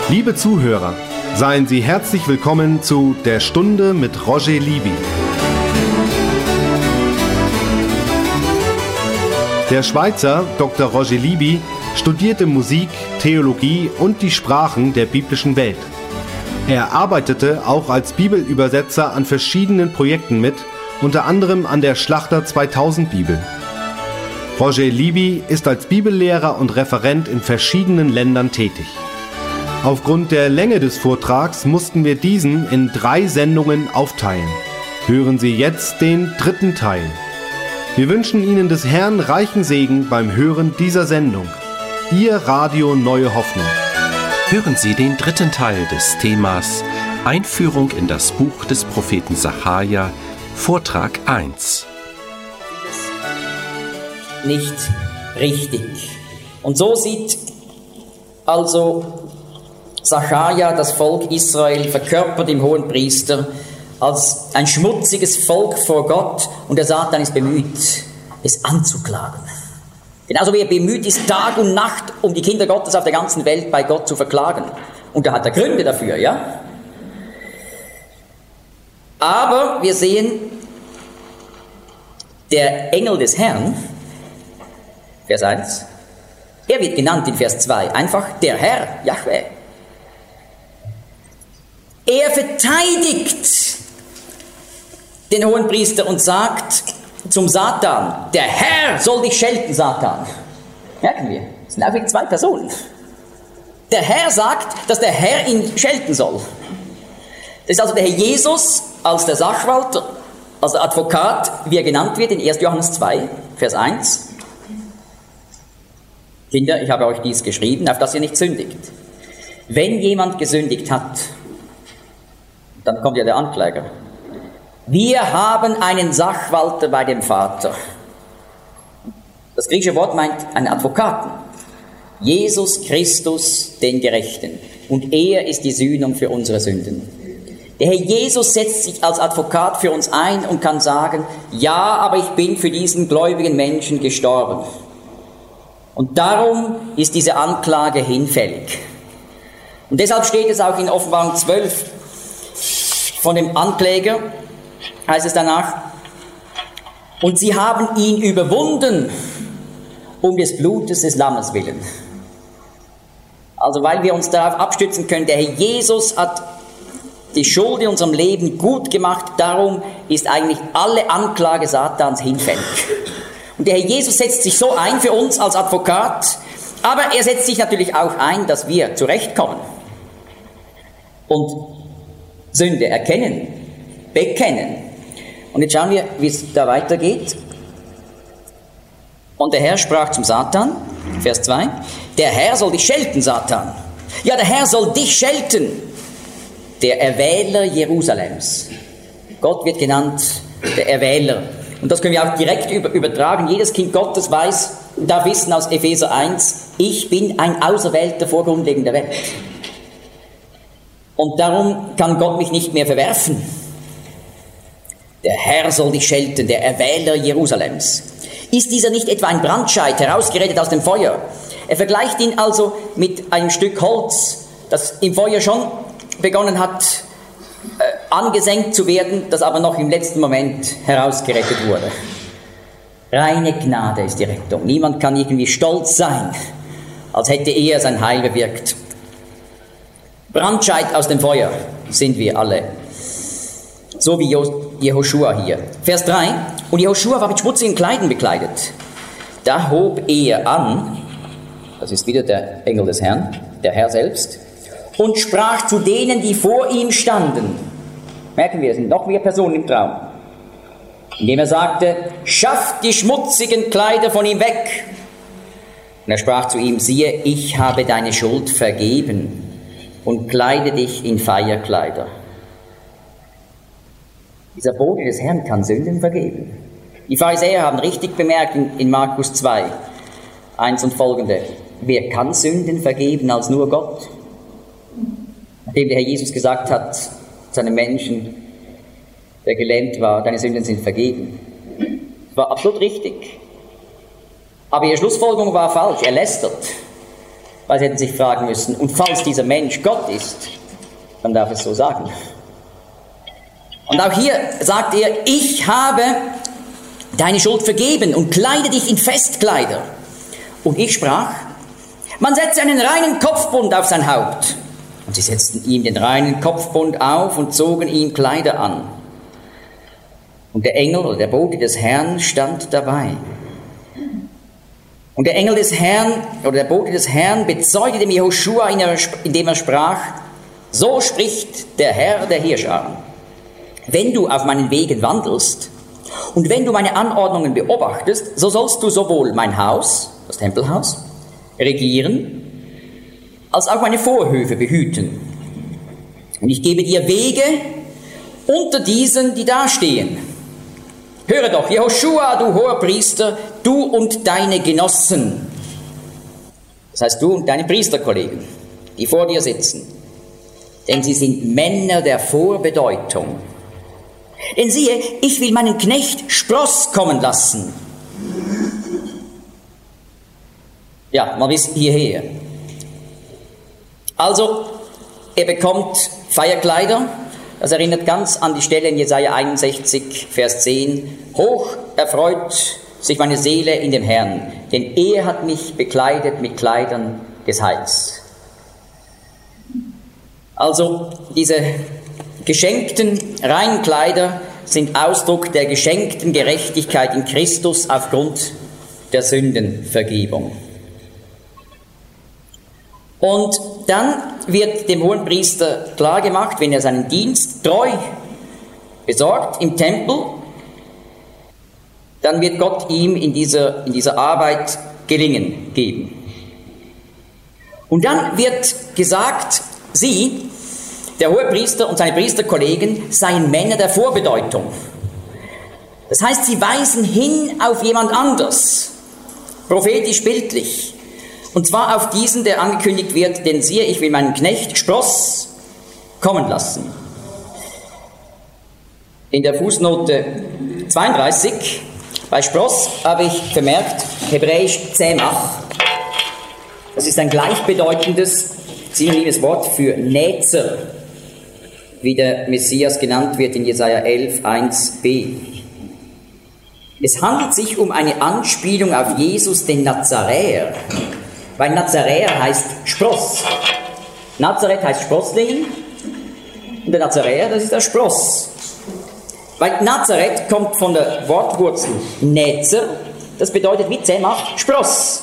Liebe Zuhörer, seien Sie herzlich willkommen zu Der Stunde mit Roger Libby. Der Schweizer Dr. Roger Libby studierte Musik, Theologie und die Sprachen der biblischen Welt. Er arbeitete auch als Bibelübersetzer an verschiedenen Projekten mit, unter anderem an der Schlachter 2000 Bibel. Roger Libby ist als Bibellehrer und Referent in verschiedenen Ländern tätig. Aufgrund der Länge des Vortrags mussten wir diesen in 3 Sendungen aufteilen. Hören Sie jetzt den 3. Teil. Wir wünschen Ihnen des Herrn reichen Segen beim Hören dieser Sendung. Ihr Radio Neue Hoffnung. Hören Sie den 3. Teil des Themas Einführung in das Buch des Propheten Sacharja, Vortrag 1. Nicht richtig. Und so sieht also Sacharja das Volk Israel verkörpert im Hohenpriester als ein schmutziges Volk vor Gott, und der Satan ist bemüht, es anzuklagen. Genauso wie er bemüht ist, Tag und Nacht, um die Kinder Gottes auf der ganzen Welt bei Gott zu verklagen. Und da hat er Gründe dafür, ja? Aber wir sehen, der Engel des Herrn, Vers 1, er wird genannt in Vers 2, einfach der Herr, Jahwe. Er verteidigt den Hohenpriester und sagt zum Satan, der Herr soll dich schelten, Satan. Merken wir, es sind einfach 2 Personen. Der Herr sagt, dass der Herr ihn schelten soll. Das ist also der Herr Jesus als der Sachwalter, als der Advokat, wie er genannt wird in 1. Johannes 2, Vers 1. Kinder, ich habe euch dies geschrieben, auf dass ihr nicht sündigt. Wenn jemand gesündigt hat, dann kommt ja der Ankläger. Wir haben einen Sachwalter bei dem Vater. Das griechische Wort meint einen Advokaten. Jesus Christus, den Gerechten. Und er ist die Sühnung für unsere Sünden. Der Herr Jesus setzt sich als Advokat für uns ein und kann sagen, ja, aber ich bin für diesen gläubigen Menschen gestorben. Und darum ist diese Anklage hinfällig. Und deshalb steht es auch in Offenbarung 12 von dem Ankläger, heißt es danach, und sie haben ihn überwunden um des Blutes des Lammes willen. Also weil wir uns darauf abstützen können, der Herr Jesus hat die Schuld in unserem Leben gut gemacht, darum ist eigentlich alle Anklage Satans hinfällig. Und der Herr Jesus setzt sich so ein für uns als Advokat, aber er setzt sich natürlich auch ein, dass wir zurechtkommen und Sünde erkennen, bekennen. Und jetzt schauen wir, wie es da weitergeht. Und der Herr sprach zum Satan, Vers 2, der Herr soll dich schelten, Satan. Ja, der Herr soll dich schelten, der Erwähler Jerusalems. Gott wird genannt der Erwähler. Und das können wir auch direkt übertragen. Jedes Kind Gottes darf wissen aus Epheser 1, ich bin ein Auserwählter vor Grundlegung der Welt. Und darum kann Gott mich nicht mehr verwerfen. Der Herr soll dich schelten, der Erwähler Jerusalems. Ist dieser nicht etwa ein Brandscheit, herausgerettet aus dem Feuer? Er vergleicht ihn also mit einem Stück Holz, das im Feuer schon begonnen hat, angesenkt zu werden, das aber noch im letzten Moment herausgerettet wurde. Reine Gnade ist die Rettung. Niemand kann irgendwie stolz sein, als hätte er sein Heil bewirkt. Brandscheit aus dem Feuer sind wir alle. So wie Jehoschua hier. Vers 3. Und Jehoschua war mit schmutzigen Kleidern bekleidet. Da hob er an, das ist wieder der Engel des Herrn, der Herr selbst, und sprach zu denen, die vor ihm standen. Merken wir, es sind noch mehr Personen im Traum. Indem er sagte, schafft die schmutzigen Kleider von ihm weg. Und er sprach zu ihm, siehe, ich habe deine Schuld vergeben und kleide dich in Feierkleider. Dieser Bote des Herrn kann Sünden vergeben. Die Pharisäer haben richtig bemerkt in Markus 2, 1 und folgende, wer kann Sünden vergeben als nur Gott? Nachdem der Herr Jesus gesagt hat, zu einem Menschen, der gelähmt war, deine Sünden sind vergeben. Das war absolut richtig. Aber ihre Schlussfolgerung war falsch, er lästert. Weil sie hätten sich fragen müssen, und falls dieser Mensch Gott ist, dann darf es so sagen. Und auch hier sagt er, ich habe deine Schuld vergeben und kleide dich in Festkleider. Und ich sprach, man setze einen reinen Kopfbund auf sein Haupt. Und sie setzten ihm den reinen Kopfbund auf und zogen ihm Kleider an. Und der Engel oder der Bote des Herrn stand dabei. Und der Engel des Herrn oder der Bote des Herrn bezeugte dem Jehoschua, indem er sprach, so spricht der Herr der Heerscharen. Wenn du auf meinen Wegen wandelst und wenn du meine Anordnungen beobachtest, so sollst du sowohl mein Haus, das Tempelhaus, regieren, als auch meine Vorhöfe behüten. Und ich gebe dir Wege unter diesen, die dastehen. Höre doch, Jehoschua, du Hoherpriester, du und deine Genossen, das heißt du und deine Priesterkollegen, die vor dir sitzen, denn sie sind Männer der Vorbedeutung. Denn siehe, ich will meinen Knecht Spross kommen lassen. Ja, mal bis hierher. Also, er bekommt Feierkleider. Das erinnert ganz an die Stelle in Jesaja 61, Vers 10. Hoch erfreut sich meine Seele in dem Herrn, denn er hat mich bekleidet mit Kleidern des Heils. Also, diese geschenkten reinen Kleider sind Ausdruck der geschenkten Gerechtigkeit in Christus aufgrund der Sündenvergebung. Und dann wird dem Hohenpriester klargemacht, wenn er seinen Dienst treu besorgt im Tempel, dann wird Gott ihm in dieser Arbeit Gelingen geben. Und dann wird gesagt, sie, der Hohepriester und seine Priesterkollegen, seien Männer der Vorbedeutung. Das heißt, sie weisen hin auf jemand anders, prophetisch, bildlich. Und zwar auf diesen, der angekündigt wird, denn siehe, ich will meinen Knecht Spross kommen lassen. In der Fußnote 32, bei Spross habe ich vermerkt, hebräisch Zemach. Das ist ein gleichbedeutendes, synonymes Wort für Näzer, wie der Messias genannt wird in Jesaja 11, 1b. Es handelt sich um eine Anspielung auf Jesus, den Nazaräer. Weil Nazaräer heißt Spross. Nazareth heißt Sprosslingen und der Nazaräer, das ist der Spross. Weil Nazareth kommt von der Wortwurzel Näzer, das bedeutet wie Zemach Spross.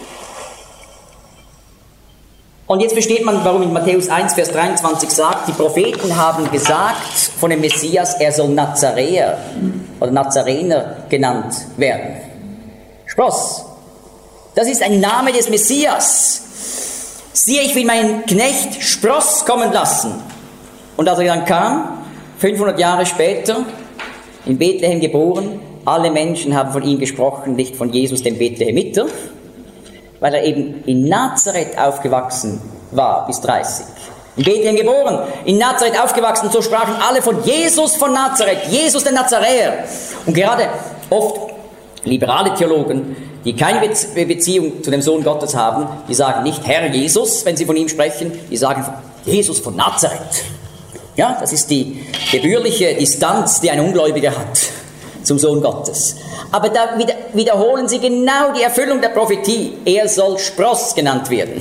Und jetzt versteht man, warum in Matthäus 1, Vers 23 sagt, die Propheten haben gesagt von dem Messias, er soll Nazaräer oder Nazarener genannt werden. Spross. Das ist ein Name des Messias. Siehe, ich will meinen Knecht Spross kommen lassen. Und als er dann kam, 500 Jahre später, in Bethlehem geboren, alle Menschen haben von ihm gesprochen, nicht von Jesus, dem Bethlehemiter, weil er eben in Nazareth aufgewachsen war, bis 30. In Bethlehem geboren, in Nazareth aufgewachsen, so sprachen alle von Jesus von Nazareth, Jesus der Nazaräer. Und gerade oft liberale Theologen, die keine Beziehung zu dem Sohn Gottes haben, die sagen nicht Herr Jesus, wenn sie von ihm sprechen, die sagen Jesus von Nazareth. Ja, das ist die gebührliche Distanz, die ein Ungläubiger hat zum Sohn Gottes. Aber da wiederholen sie genau die Erfüllung der Prophetie. Er soll Spross genannt werden.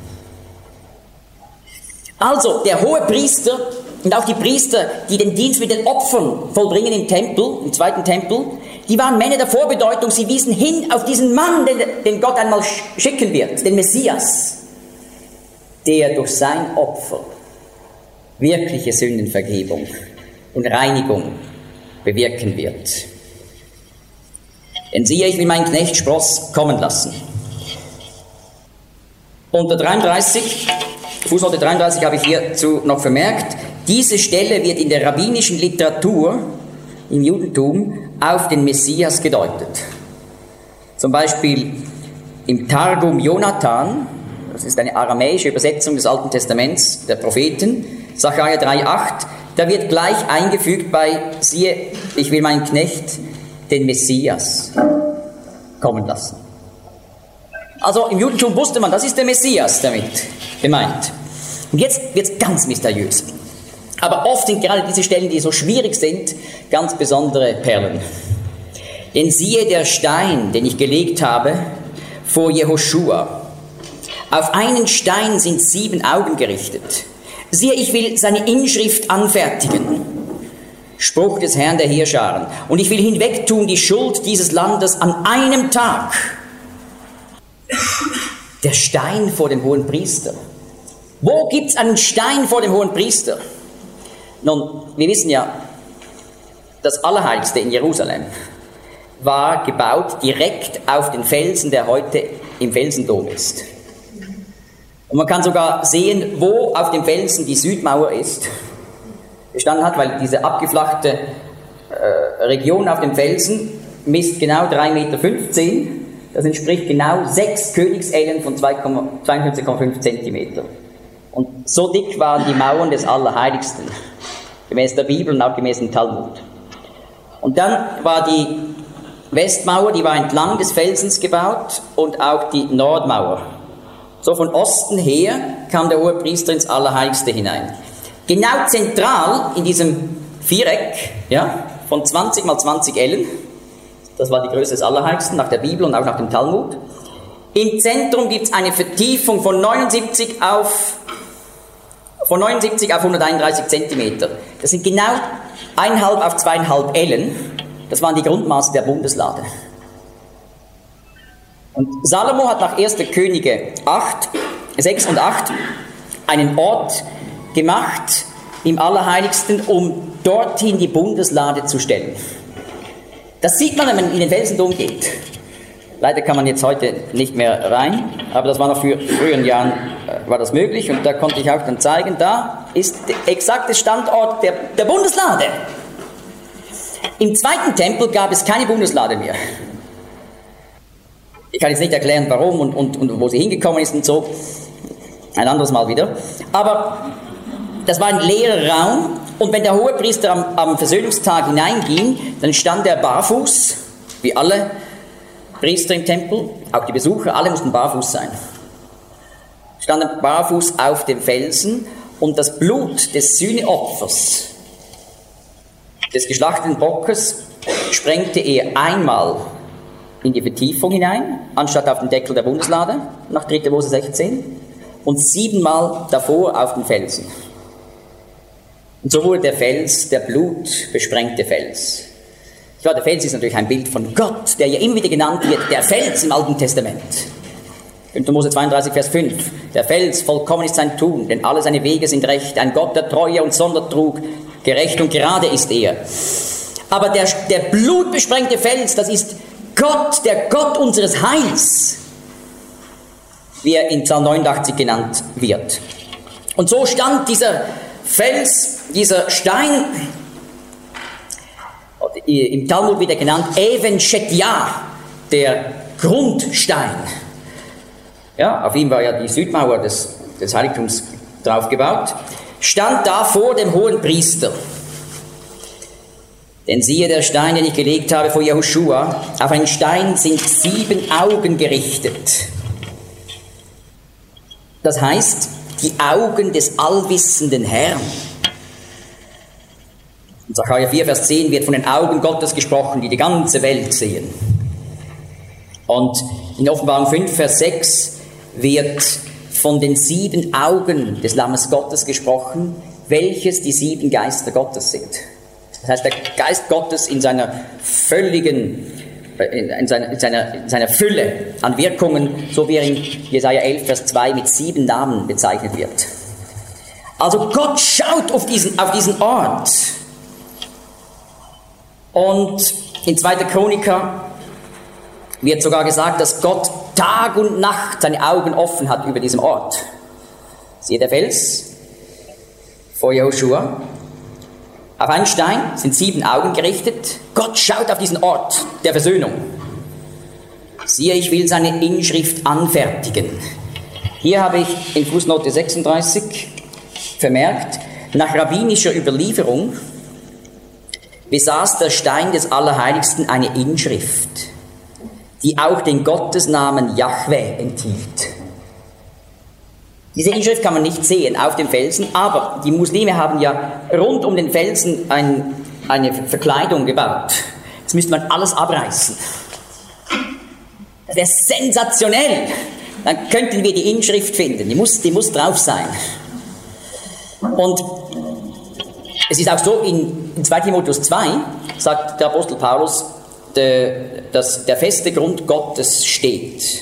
Also, der Hohepriester und auch die Priester, die den Dienst mit den Opfern vollbringen im Tempel, im zweiten Tempel, die waren Männer der Vorbedeutung. Sie wiesen hin auf diesen Mann, den Gott einmal schicken wird, den Messias, der durch sein Opfer wirkliche Sündenvergebung und Reinigung bewirken wird. Denn siehe, ich will meinen Knecht Spross kommen lassen. Unter 33, Fußnote 33 habe ich hierzu noch vermerkt, diese Stelle wird in der rabbinischen Literatur im Judentum auf den Messias gedeutet. Zum Beispiel im Targum Jonathan, das ist eine aramäische Übersetzung des Alten Testaments der Propheten, Sacharja 3,8, da wird gleich eingefügt bei, siehe, ich will meinen Knecht, den Messias, kommen lassen. Also im Judentum wusste man, das ist der Messias damit gemeint. Und jetzt wird es ganz mysteriös. Aber oft sind gerade diese Stellen, die so schwierig sind, ganz besondere Perlen. Denn siehe der Stein, den ich gelegt habe, vor Jehoschua. Auf einen Stein sind 7 Augen gerichtet. Siehe, ich will seine Inschrift anfertigen. Spruch des Herrn der Heerscharen. Und ich will hinwegtun die Schuld dieses Landes an einem Tag. Der Stein vor dem Hohenpriester. Wo gibt es einen Stein vor dem Hohenpriester? Nun, wir wissen ja, das Allerheiligste in Jerusalem war gebaut direkt auf den Felsen, der heute im Felsendom ist. Und man kann sogar sehen, wo auf dem Felsen die Südmauer ist, gestanden hat, weil diese abgeflachte Region auf dem Felsen misst genau 3,15 Meter. Das entspricht genau 6 Königsellen von 52,5 Zentimeter. Und so dick waren die Mauern des Allerheiligsten, gemäß der Bibel und auch gemäß dem Talmud. Und dann war die Westmauer, die war entlang des Felsens gebaut, und auch die Nordmauer. So von Osten her kam der Hohepriester ins Allerheiligste hinein. Genau zentral in diesem Viereck, ja, von 20 mal 20 Ellen, das war die Größe des Allerheiligsten nach der Bibel und auch nach dem Talmud. Im Zentrum gibt es eine Vertiefung von 79 auf 131 Zentimeter. Das sind genau 1,5 auf 2,5 Ellen. Das waren die Grundmaße der Bundeslade. Und Salomo hat nach 1. Könige 6 und 8 einen Ort gemacht im Allerheiligsten, um dorthin die Bundeslade zu stellen. Das sieht man, wenn man in den Felsendom geht. Leider kann man jetzt heute nicht mehr rein, aber das war noch für früheren Jahren war das möglich, und da konnte ich auch dann zeigen, da ist der exakte Standort der Bundeslade. Im zweiten Tempel gab es keine Bundeslade mehr. Ich kann jetzt nicht erklären, warum und wo sie hingekommen ist und so. Ein anderes Mal wieder. Aber das war ein leerer Raum, und wenn der Hohepriester am Versöhnungstag hineinging, dann stand er barfuß, wie alle Priester im Tempel, auch die Besucher, alle mussten barfuß sein. Standen barfuß auf dem Felsen, und das Blut des Sühneopfers, des geschlachteten Bockes, sprengte er einmal in die Vertiefung hinein, anstatt auf den Deckel der Bundeslade, nach 3. Mose 16, und 7-mal davor auf den Felsen. Und so wurde der Fels, der blutbesprengte Fels. Ja, der Fels ist natürlich ein Bild von Gott, der ja immer wieder genannt wird, der Fels im Alten Testament. 5. Mose 32, Vers 5. Der Fels, vollkommen ist sein Tun, denn alle seine Wege sind recht. Ein Gott der Treue und Sondertrug, gerecht und gerade ist er. Aber der blutbesprengte Fels, das ist Gott, der Gott unseres Heils, wie er in Psalm 89 genannt wird. Und so stand dieser Fels, dieser Stein, im Talmud wird er genannt Even Shetja, der Grundstein. Ja, auf ihm war ja die Südmauer des Heiligtums drauf gebaut, stand da vor dem Hohenpriester. Denn siehe, der Stein, den ich gelegt habe vor Jehoschua, auf einen Stein sind 7 Augen gerichtet. Das heißt, die Augen des allwissenden Herrn. In Sacharja 4, Vers 10 wird von den Augen Gottes gesprochen, die die ganze Welt sehen. Und in Offenbarung 5, Vers 6 wird von den 7 Augen des Lammes Gottes gesprochen, welches die 7 Geister Gottes sind. Das heißt, der Geist Gottes in seiner völligen, in seiner Fülle an Wirkungen, so wie er in Jesaja 11, Vers 2 mit 7 Namen bezeichnet wird. Also Gott schaut auf diesen Ort. Und in 2. Chroniker wird sogar gesagt, dass Gott Tag und Nacht seine Augen offen hat über diesem Ort. Siehe der Fels vor Jehoschua. Auf einen Stein sind 7 Augen gerichtet. Gott schaut auf diesen Ort der Versöhnung. Siehe, ich will seine Inschrift anfertigen. Hier habe ich in Fußnote 36 vermerkt, nach rabbinischer Überlieferung besaß der Stein des Allerheiligsten eine Inschrift. die auch den Gottesnamen Jahwe enthielt. Diese Inschrift kann man nicht sehen auf dem Felsen, aber die Muslime haben ja rund um den Felsen eine Verkleidung gebaut. Jetzt müsste man alles abreißen. Das wäre sensationell. Dann könnten wir die Inschrift finden. Die muss drauf sein. Und es ist auch so, in 2 Timotheus 2 sagt der Apostel Paulus, dass der feste Grund Gottes steht.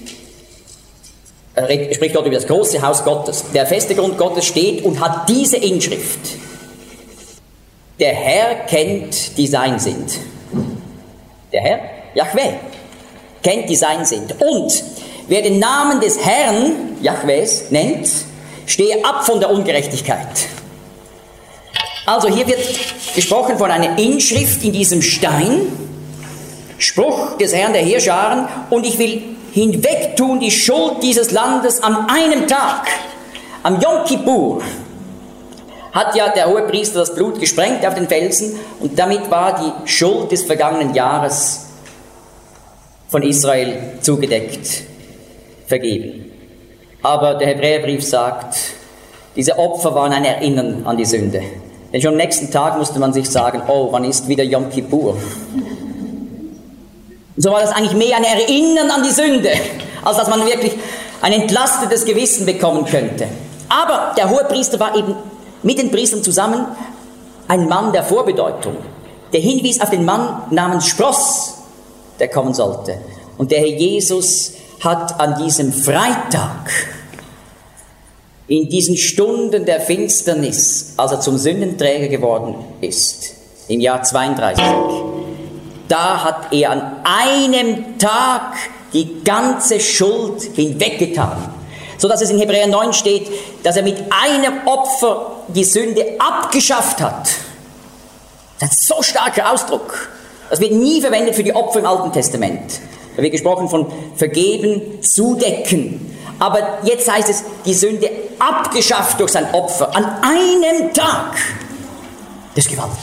Er spricht dort über das große Haus Gottes. Der feste Grund Gottes steht und hat diese Inschrift. Der Herr kennt, die sein sind. Der Herr, Jahwe, kennt, die sein sind. Und wer den Namen des Herrn, Jahwes, nennt, stehe ab von der Ungerechtigkeit. Also hier wird gesprochen von einer Inschrift in diesem Stein, Spruch des Herrn der Heerscharen, und ich will hinwegtun die Schuld dieses Landes an einem Tag. Am Yom Kippur hat ja der Hohepriester das Blut gesprengt auf den Felsen und damit war die Schuld des vergangenen Jahres von Israel zugedeckt, vergeben. Aber der Hebräerbrief sagt, diese Opfer waren ein Erinnern an die Sünde. Denn schon am nächsten Tag musste man sich sagen, oh, wann ist wieder Yom Kippur? Und so war das eigentlich mehr ein Erinnern an die Sünde, als dass man wirklich ein entlastetes Gewissen bekommen könnte. Aber der Hohepriester war eben mit den Priestern zusammen ein Mann der Vorbedeutung, der hinwies auf den Mann namens Spross, der kommen sollte. Und der Herr Jesus hat an diesem Freitag, in diesen Stunden der Finsternis, als er zum Sündenträger geworden ist, im Jahr 32, da hat er an einem Tag die ganze Schuld hinweggetan. So dass es in Hebräer 9 steht, dass er mit einem Opfer die Sünde abgeschafft hat. Das ist ein so starker Ausdruck. Das wird nie verwendet für die Opfer im Alten Testament. Da wird gesprochen von vergeben, zudecken. Aber jetzt heißt es, die Sünde abgeschafft durch sein Opfer an einem Tag. Das ist gewaltig.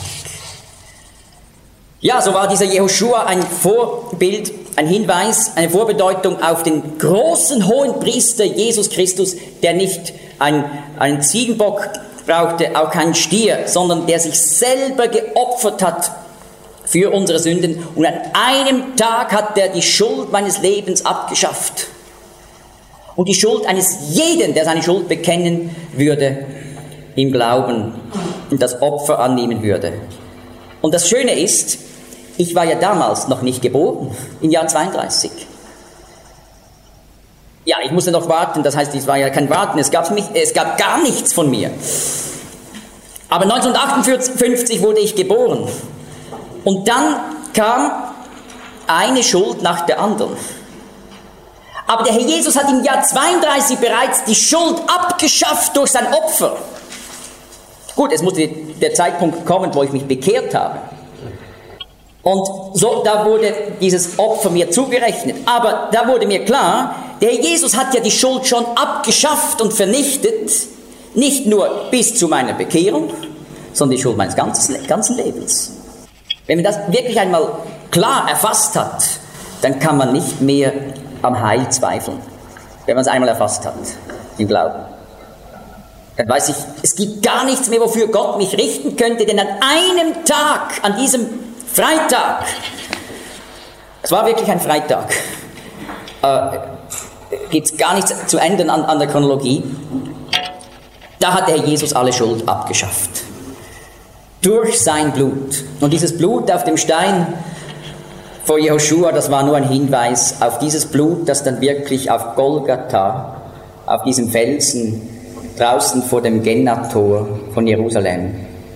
Ja, so war dieser Jehoschua ein Vorbild, ein Hinweis, eine Vorbedeutung auf den großen Hohenpriester Jesus Christus, der nicht einen Ziegenbock brauchte, auch keinen Stier, sondern der sich selber geopfert hat für unsere Sünden. Und an einem Tag hat er die Schuld meines Lebens abgeschafft. Und die Schuld eines jeden, der seine Schuld bekennen würde, im Glauben und das Opfer annehmen würde. Und das Schöne ist, ich war ja damals noch nicht geboren, im Jahr 32. Ja, ich musste noch warten, das heißt, es war ja kein Warten, es gab gar nichts von mir. Aber 1958 wurde ich geboren. Und dann kam eine Schuld nach der anderen. Aber der Herr Jesus hat im Jahr 32 bereits die Schuld abgeschafft durch sein Opfer. Gut, es musste der Zeitpunkt kommen, wo ich mich bekehrt habe. Und so, da wurde dieses Opfer mir zugerechnet. Aber da wurde mir klar, der Herr Jesus hat ja die Schuld schon abgeschafft und vernichtet, nicht nur bis zu meiner Bekehrung, sondern die Schuld meines ganzen Lebens. Wenn man das wirklich einmal klar erfasst hat, dann kann man nicht mehr am Heil zweifeln, wenn man es einmal erfasst hat, im Glauben. Dann weiß ich, es gibt gar nichts mehr, wofür Gott mich richten könnte, denn an einem Tag, an diesem Freitag, es war wirklich ein Freitag, gibt es gar nichts zu ändern an der Chronologie, da hat der Herr Jesus alle Schuld abgeschafft. Durch sein Blut. Und dieses Blut auf dem Stein vor Jehoschua, das war nur ein Hinweis auf dieses Blut, das dann wirklich auf Golgatha, auf diesem Felsen, draußen vor dem Genna-Tor von Jerusalem,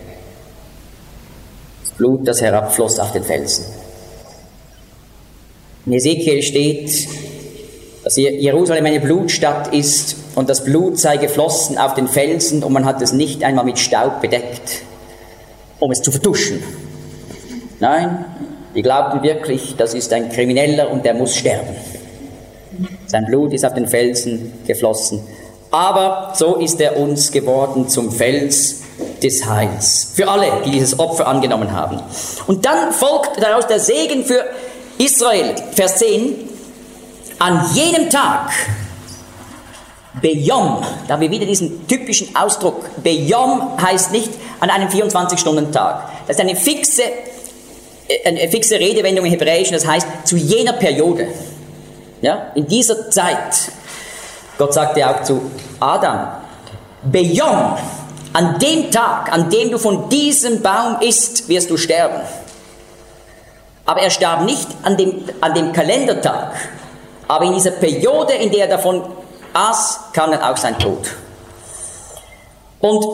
das Blut, das herabfloss auf den Felsen. In Ezekiel steht, dass Jerusalem eine Blutstadt ist und das Blut sei geflossen auf den Felsen und man hat es nicht einmal mit Staub bedeckt, um es zu vertuschen. Nein, die glaubten wirklich, das ist ein Krimineller und der muss sterben. Sein Blut ist auf den Felsen geflossen. Aber so ist er uns geworden zum Fels des Heils. Für alle, die dieses Opfer angenommen haben. Und dann folgt daraus der Segen für Israel, Vers 10, an jenem Tag, Beyom, da haben wir wieder diesen typischen Ausdruck. Beyom heißt nicht an einem 24-Stunden-Tag. Das ist eine fixe Redewendung im Hebräischen, das heißt zu jener Periode. Ja, in dieser Zeit. Gott sagte auch zu Adam, Beyom, an dem Tag, an dem du von diesem Baum isst, wirst du sterben. Aber er starb nicht an dem Kalendertag, aber in dieser Periode, in der er davon aß, kam dann auch sein Tod. Und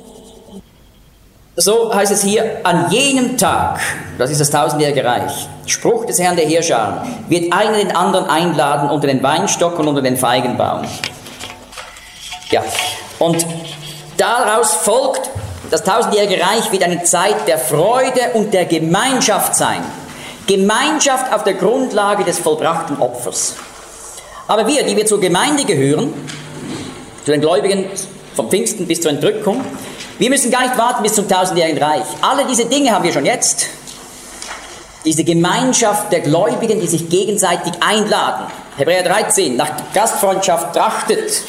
so heißt es hier, an jenem Tag, das ist das tausendjährige Reich, Spruch des Herrn der Heerscharen, wird einer den anderen einladen unter den Weinstock und unter den Feigenbaum. Ja, und daraus folgt, das tausendjährige Reich wird eine Zeit der Freude und der Gemeinschaft sein. Gemeinschaft auf der Grundlage des vollbrachten Opfers. Aber wir, die wir zur Gemeinde gehören, zu den Gläubigen vom Pfingsten bis zur Entrückung, wir müssen gar nicht warten bis zum tausendjährigen Reich. Alle diese Dinge haben wir schon jetzt. Diese Gemeinschaft der Gläubigen, die sich gegenseitig einladen. Hebräer 13, nach Gastfreundschaft trachtet.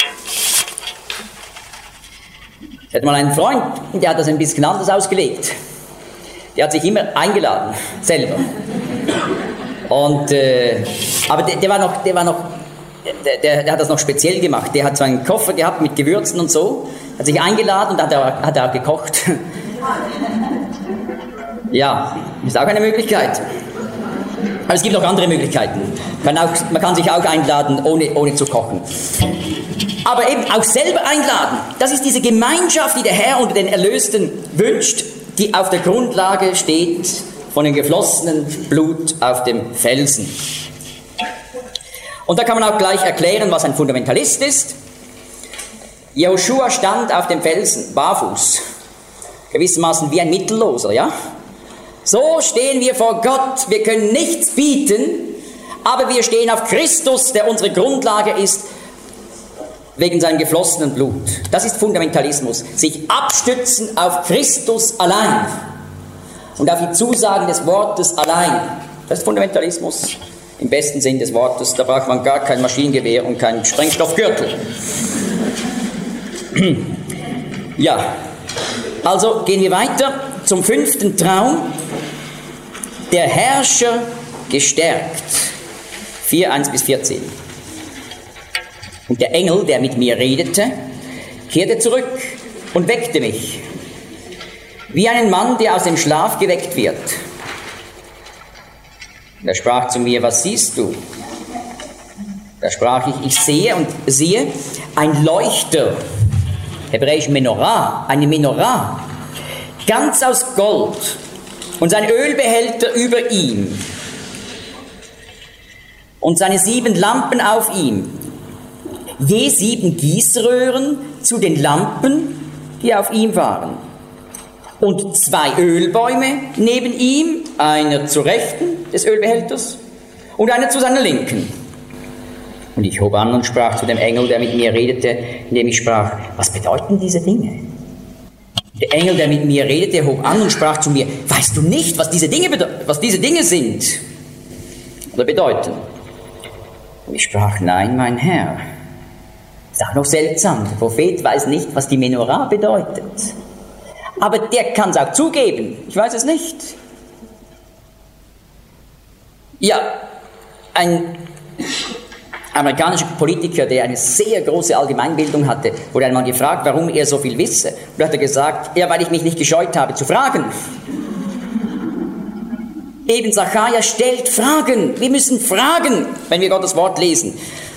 Ich hatte mal einen Freund, der hat das ein bisschen anders ausgelegt. Der hat sich immer eingeladen, selber. Und, aber der hat das noch speziell gemacht. Der hat so einen Koffer gehabt mit Gewürzen und so, hat sich eingeladen und hat er auch gekocht. Ja, ist auch eine Möglichkeit. Aber es gibt noch andere Möglichkeiten. Man kann sich auch einladen, ohne zu kochen. Aber eben auch selber einladen. Das ist diese Gemeinschaft, die der Herr unter den Erlösten wünscht, die auf der Grundlage steht von dem geflossenen Blut auf dem Felsen. Und da kann man auch gleich erklären, was ein Fundamentalist ist. Jehoschua stand auf dem Felsen, barfuß, gewissermaßen wie ein Mittelloser, ja? So stehen wir vor Gott, wir können nichts bieten, aber wir stehen auf Christus, der unsere Grundlage ist, wegen seinem geflossenen Blut. Das ist Fundamentalismus, sich abstützen auf Christus allein und auf die Zusagen des Wortes allein. Das ist Fundamentalismus im besten Sinn des Wortes. Da braucht man gar kein Maschinengewehr und keinen Sprengstoffgürtel. Ja, also gehen wir weiter zum 5. Traum. Der Herrscher gestärkt. 4:1-14. Und der Engel, der mit mir redete, kehrte zurück und weckte mich, wie einen Mann, der aus dem Schlaf geweckt wird. Und er sprach zu mir, was siehst du? Da sprach ich sehe und siehe ein Leuchter, hebräisch Menorah, eine Menorah, ganz aus Gold und sein Ölbehälter über ihm und seine 7 Lampen auf ihm, je 7 Gießröhren zu den Lampen, die auf ihm waren. Und 2 Ölbäume neben ihm, einer zur Rechten des Ölbehälters und einer zu seiner Linken. Und ich hob an und sprach zu dem Engel, der mit mir redete, indem ich sprach, was bedeuten diese Dinge? Der Engel, der mit mir redete, hob an und sprach zu mir, weißt du nicht, was diese Dinge sind oder bedeuten? Und ich sprach, nein, mein Herr. Ist auch noch seltsam, der Prophet weiß nicht, was die Menorah bedeutet. Aber der kann es auch zugeben, ich weiß es nicht. Ja, ein amerikanischer Politiker, der eine sehr große Allgemeinbildung hatte, wurde einmal gefragt, warum er so viel wisse. Und da hat er gesagt, ja, weil ich mich nicht gescheut habe zu fragen. Eben Sacharja stellt Fragen. Wir müssen fragen, wenn wir Gottes Wort lesen.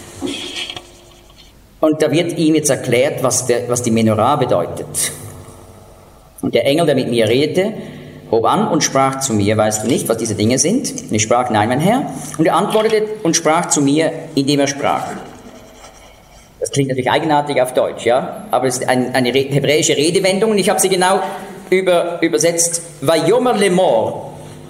Und da wird ihm jetzt erklärt, was die Menorah bedeutet. Und der Engel, der mit mir redete, hob an und sprach zu mir, weißt du nicht, was diese Dinge sind? Und ich sprach, nein, mein Herr. Und er antwortete und sprach zu mir, indem er sprach. Das klingt natürlich eigenartig auf Deutsch, ja, aber es ist eine hebräische Redewendung und ich habe sie genau übersetzt. Vayomer lemor.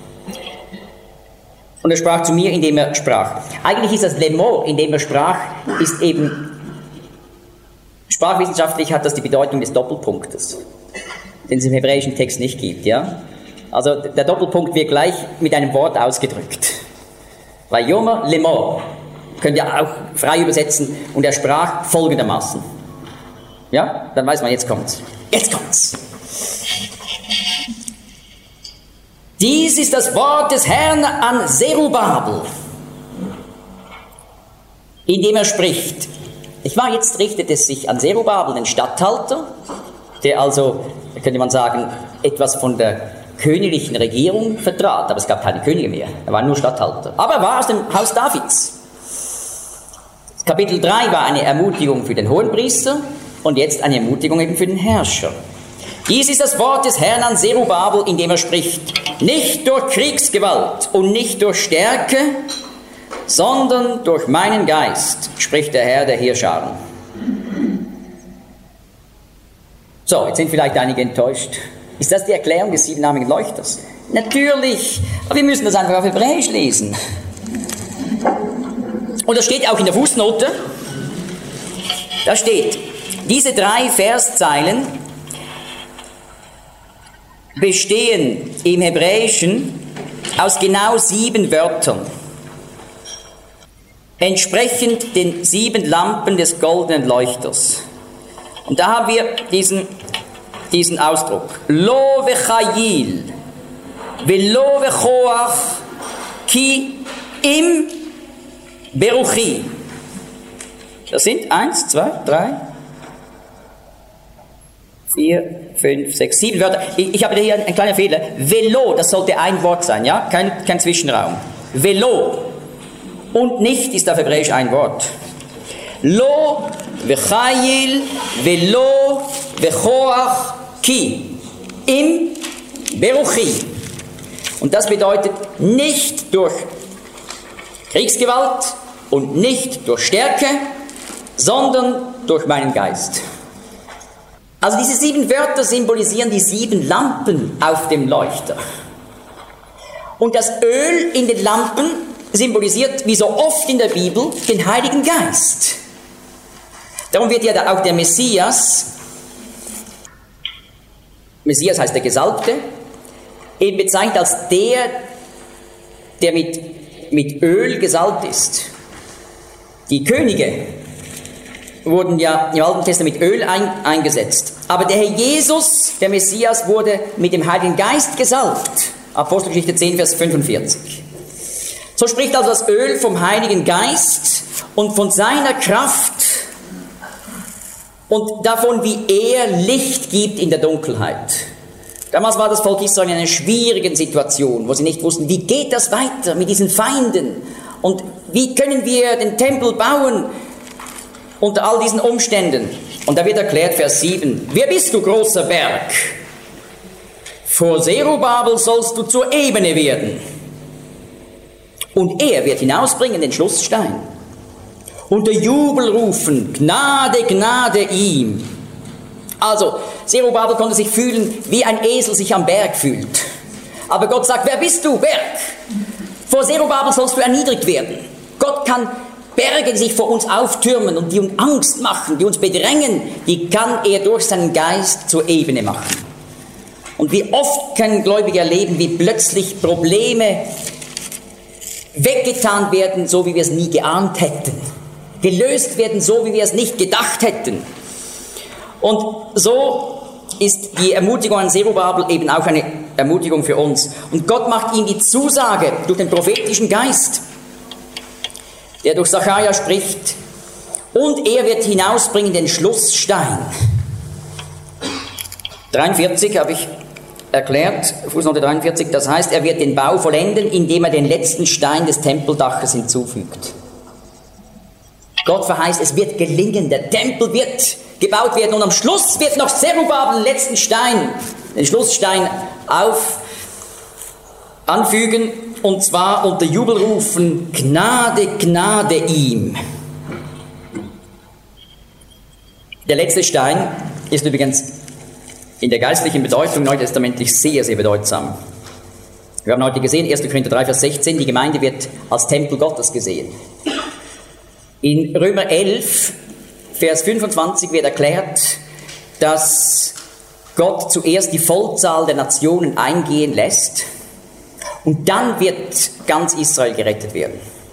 Und er sprach zu mir, indem er sprach. Eigentlich ist das lemor, indem er sprach, ist eben, sprachwissenschaftlich hat das die Bedeutung des Doppelpunktes, den es im hebräischen Text nicht gibt, ja. Also der Doppelpunkt wird gleich mit einem Wort ausgedrückt. Vayomer lemor. Können wir auch frei übersetzen. Und er sprach folgendermaßen. Ja, dann weiß man, jetzt kommt's. Jetzt kommt's. Dies ist das Wort des Herrn an Zerubabel, indem er spricht. Jetzt richtet es sich an Zerubabel, den Statthalter, der also, könnte man sagen, etwas von der königlichen Regierung vertrat. Aber es gab keine Könige mehr, er war nur Statthalter. Aber er war aus dem Haus Davids. Kapitel 3 war eine Ermutigung für den Hohenpriester und jetzt eine Ermutigung eben für den Herrscher. Dies ist das Wort des Herrn an Zerubabel, indem er spricht, nicht durch Kriegsgewalt und nicht durch Stärke, sondern durch meinen Geist, spricht der Herr der Heerscharen. So, jetzt sind vielleicht einige enttäuscht. Ist das die Erklärung des siebenarmigen Leuchters? Natürlich, aber wir müssen das einfach auf Hebräisch lesen. Und das steht auch in der Fußnote. Da steht, diese 3 Verszeilen bestehen im Hebräischen aus genau 7 Wörtern, entsprechend den 7 Lampen des goldenen Leuchters. Und da haben wir diesen Ausdruck. Lo vechayil, velo vechoach, ki im Beruchi. Das sind 1, 2, 3, 4, 5, 6, 7 Wörter. Ich habe hier einen kleinen Fehler. Velo, das sollte ein Wort sein, ja? Kein Zwischenraum. Velo. Und nicht ist auf Hebräisch ein Wort. Lo, vechayil, velo, vechoach, ki. Im Beruchi. Und das bedeutet nicht durch Kriegsgewalt und nicht durch Stärke, sondern durch meinen Geist. Also diese 7 Wörter symbolisieren die 7 Lampen auf dem Leuchter. Und das Öl in den Lampen symbolisiert, wie so oft in der Bibel, den Heiligen Geist. Darum wird ja auch der Messias heißt der Gesalbte, eben bezeichnet als der mit Öl gesalbt ist. Die Könige wurden ja im Alten Testament mit Öl eingesetzt. Aber der Herr Jesus, der Messias, wurde mit dem Heiligen Geist gesalbt. Apostelgeschichte 10, Vers 45. So spricht also das Öl vom Heiligen Geist und von seiner Kraft und davon, wie er Licht gibt in der Dunkelheit. Damals war das Volk Israel in einer schwierigen Situation, wo sie nicht wussten, wie geht das weiter mit diesen Feinden und wie können wir den Tempel bauen unter all diesen Umständen. Und da wird erklärt, Vers 7, wer bist du, großer Berg? Vor Zerubabel sollst du zur Ebene werden. Und er wird hinausbringen den Schlussstein. Und der Jubel rufen, Gnade, Gnade ihm. Also, Zerubabel konnte sich fühlen, wie ein Esel sich am Berg fühlt. Aber Gott sagt, wer bist du, Berg? Vor Zerubabel sollst du erniedrigt werden. Gott kann Berge, die sich vor uns auftürmen und die uns Angst machen, die uns bedrängen, die kann er durch seinen Geist zur Ebene machen. Und wie oft können Gläubige erleben, wie plötzlich Probleme weggetan werden, so wie wir es nie geahnt hätten. Gelöst werden, so wie wir es nicht gedacht hätten. Und so ist die Ermutigung an Zerubabel eben auch eine Ermutigung für uns. Und Gott macht ihm die Zusage durch den prophetischen Geist, der durch Sacharja spricht, und er wird hinausbringen den Schlussstein. 43 habe ich erklärt, Fußnote 43, das heißt, er wird den Bau vollenden, indem er den letzten Stein des Tempeldaches hinzufügt. Gott verheißt, es wird gelingen, der Tempel wird gebaut werden und am Schluss wird noch Zerubabel den letzten Stein, den Schlussstein anfügen, und zwar unter Jubelrufen, Gnade, Gnade ihm. Der letzte Stein ist übrigens in der geistlichen Bedeutung neutestamentlich sehr, sehr bedeutsam. Wir haben heute gesehen, 1. Korinther 3, Vers 16, die Gemeinde wird als Tempel Gottes gesehen. In Römer 11, Vers 25 wird erklärt, dass Gott zuerst die Vollzahl der Nationen eingehen lässt und dann wird ganz Israel gerettet werden.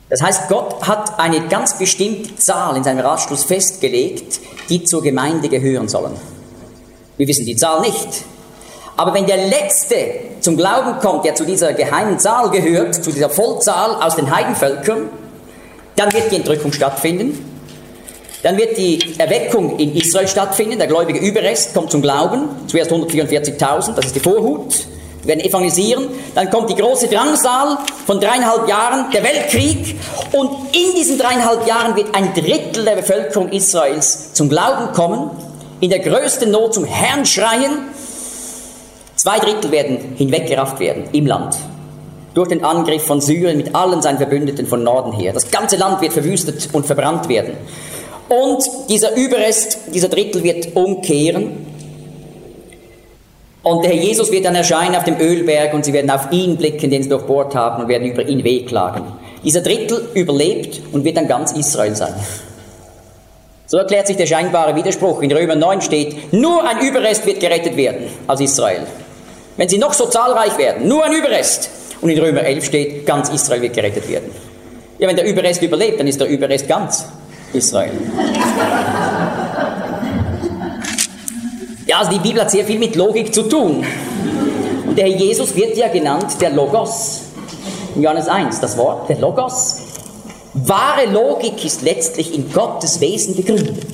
Das heißt, Gott hat eine ganz bestimmte Zahl in seinem Ratschluss festgelegt, die zur Gemeinde gehören sollen. Wir wissen die Zahl nicht. Aber wenn der Letzte zum Glauben kommt, der zu dieser geheimen Zahl gehört, zu dieser Vollzahl aus den Heidenvölkern, dann wird die Entrückung stattfinden. Dann wird die Erweckung in Israel stattfinden. Der gläubige Überrest kommt zum Glauben. Zuerst 144.000, das ist die Vorhut. Wir werden evangelisieren. Dann kommt die große Drangsal von 3,5 Jahren, der Weltkrieg. Und in diesen 3,5 Jahren wird ein Drittel der Bevölkerung Israels zum Glauben kommen, in der größten Not zum Herrn schreien. 2 Drittel werden hinweggerafft werden im Land. Durch den Angriff von Syrien mit allen seinen Verbündeten von Norden her. Das ganze Land wird verwüstet und verbrannt werden. Und dieser Überrest, dieser Drittel wird umkehren. Und der Herr Jesus wird dann erscheinen auf dem Ölberg und sie werden auf ihn blicken, den sie durchbohrt haben, und werden über ihn wehklagen. Dieser Drittel überlebt und wird dann ganz Israel sein. So erklärt sich der scheinbare Widerspruch. In Römer 9 steht, nur ein Überrest wird gerettet werden als Israel. Wenn sie noch so zahlreich werden, nur ein Überrest. Und in Römer 11 steht, ganz Israel wird gerettet werden. Ja, wenn der Überrest überlebt, dann ist der Überrest ganz Israel. Ja, also die Bibel hat sehr viel mit Logik zu tun. Und der Herr Jesus wird ja genannt der Logos. In Johannes 1, das Wort, der Logos. Wahre Logik ist letztlich in Gottes Wesen begründet.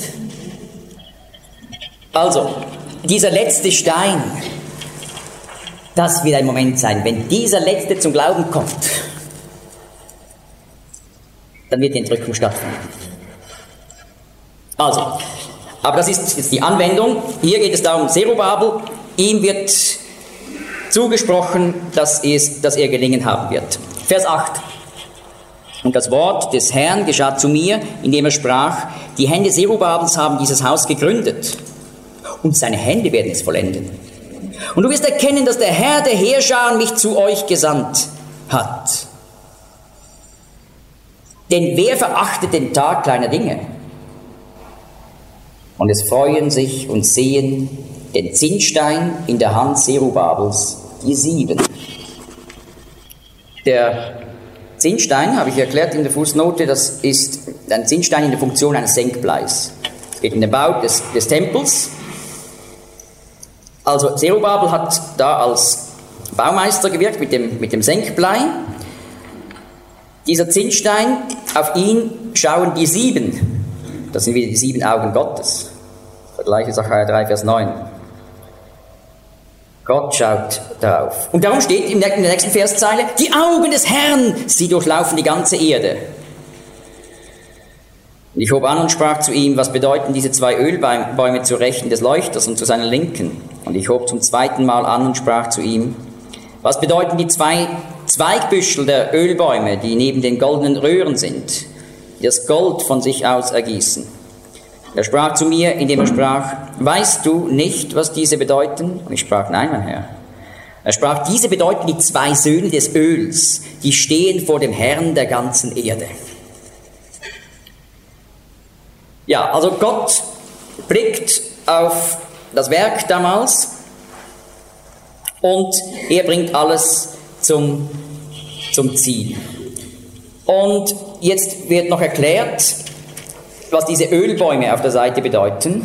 Also, dieser letzte Stein, das wird ein Moment sein, wenn dieser Letzte zum Glauben kommt, dann wird die Entrückung stattfinden. Also, aber das ist jetzt die Anwendung. Hier geht es darum, Zerubabel, ihm wird zugesprochen, dass er gelingen haben wird. Vers 8. Und das Wort des Herrn geschah zu mir, indem er sprach, die Hände Zerubabels haben dieses Haus gegründet und seine Hände werden es vollenden. Und du wirst erkennen, dass der Herr der Heerscharen mich zu euch gesandt hat. Denn wer verachtet den Tag kleiner Dinge? Und es freuen sich und sehen den Zinnstein in der Hand Zerubabels, die 7. Der Zinnstein, habe ich erklärt in der Fußnote, das ist ein Zinnstein in der Funktion eines Senkbleis. Es geht um den Bau des Tempels. Also Zerubabel hat da als Baumeister gewirkt mit dem Senkblei. Dieser Zinnstein, auf ihn schauen die 7. Das sind wieder die 7 Augen Gottes. Vergleiche Sacharja 3, Vers 9. Gott schaut darauf. Und darum steht in der nächsten Verszeile, die Augen des Herrn, sie durchlaufen die ganze Erde. Und ich hob an und sprach zu ihm, was bedeuten diese 2 Ölbäume zur Rechten des Leuchters und zu seiner Linken? Und ich hob zum 2. Mal an und sprach zu ihm, was bedeuten die 2 Zweigbüschel der Ölbäume, die neben den goldenen Röhren sind, die das Gold von sich aus ergießen? Er sprach zu mir, indem er sprach, weißt du nicht, was diese bedeuten? Und ich sprach, nein, mein Herr. Er sprach, diese bedeuten die 2 Söhne des Öls, die stehen vor dem Herrn der ganzen Erde. Ja, also Gott blickt auf das Werk damals und er bringt alles zum Ziel. Und jetzt wird noch erklärt, was diese Ölbäume auf der Seite bedeuten.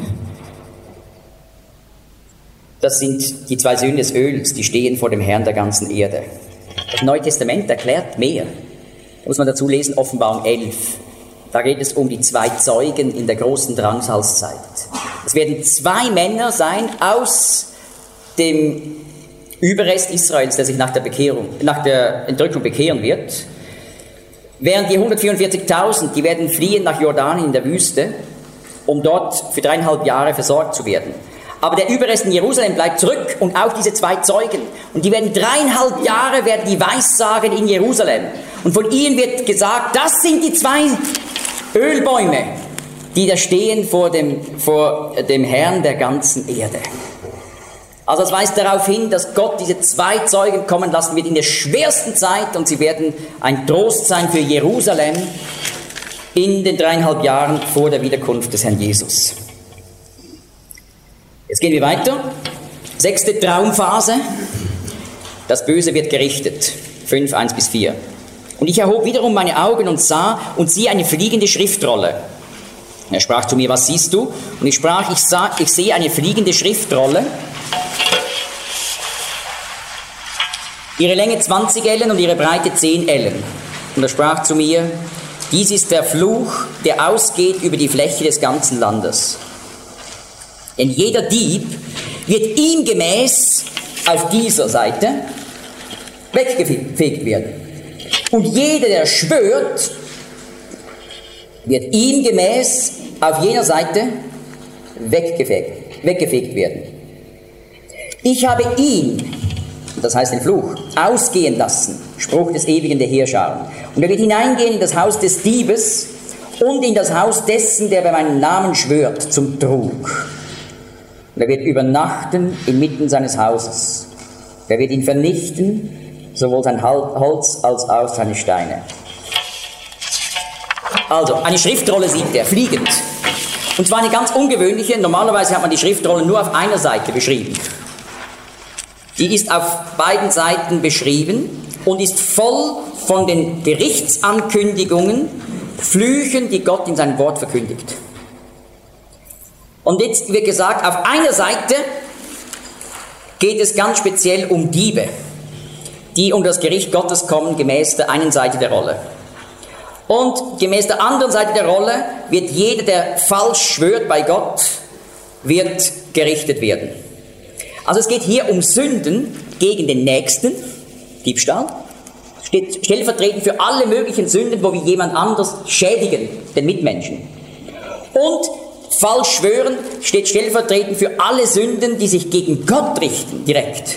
Das sind die 2 Söhne des Öls, die stehen vor dem Herrn der ganzen Erde. Das Neue Testament erklärt mehr. Da muss man dazu lesen, Offenbarung 11. Da geht es um die 2 Zeugen in der großen Drangsalzzeit. Es werden 2 Männer sein aus dem Überrest Israels, der sich nach der Entrückung bekehren wird. Während die 144.000, die werden fliehen nach Jordanien in der Wüste, um dort für 3,5 Jahre versorgt zu werden. Aber der Überrest in Jerusalem bleibt zurück und auch diese 2 Zeugen. Und die werden 3,5 Jahre werden die Weissagen in Jerusalem. Und von ihnen wird gesagt, das sind die 2 Ölbäume, die da stehen vor dem Herrn der ganzen Erde. Also es weist darauf hin, dass Gott diese 2 Zeugen kommen lassen wird in der schwersten Zeit und sie werden ein Trost sein für Jerusalem in den 3,5 Jahren vor der Wiederkunft des Herrn Jesus. Jetzt gehen wir weiter. 6. Traumphase. Das Böse wird gerichtet. 5, 1-4. Und ich erhob wiederum meine Augen und sah und siehe eine fliegende Schriftrolle. Er sprach zu mir, was siehst du? Und ich sprach, ich sehe eine fliegende Schriftrolle. Ihre Länge 20 Ellen und ihre Breite 10 Ellen. Und er sprach zu mir, dies ist der Fluch, der ausgeht über die Fläche des ganzen Landes. Denn jeder Dieb wird ihm gemäß auf dieser Seite weggefegt werden. Und jeder, der schwört, wird ihm gemäß auf jener Seite weggefegt werden. Ich habe ihn, das heißt den Fluch, ausgehen lassen, Spruch des ewigen der Heerscharen. Und er wird hineingehen in das Haus des Diebes und in das Haus dessen, der bei meinem Namen schwört, zum Trug. Und er wird übernachten inmitten seines Hauses. Er wird ihn vernichten, sowohl sein Holz als auch seine Steine. Also, eine Schriftrolle sieht er, fliegend. Und zwar eine ganz ungewöhnliche. Normalerweise hat man die Schriftrolle nur auf einer Seite beschrieben. Die ist auf beiden Seiten beschrieben und ist voll von den Gerichtsankündigungen, Flüchen, die Gott in seinem Wort verkündigt. Und jetzt wird gesagt, auf einer Seite geht es ganz speziell um Diebe, die unter das Gericht Gottes kommen, gemäß der einen Seite der Rolle. Und gemäß der anderen Seite der Rolle wird jeder, der falsch schwört bei Gott, wird gerichtet werden. Also es geht hier um Sünden gegen den Nächsten, Diebstahl, steht stellvertretend für alle möglichen Sünden, wo wir jemand anders schädigen, den Mitmenschen. Und falsch schwören steht stellvertretend für alle Sünden, die sich gegen Gott richten, direkt.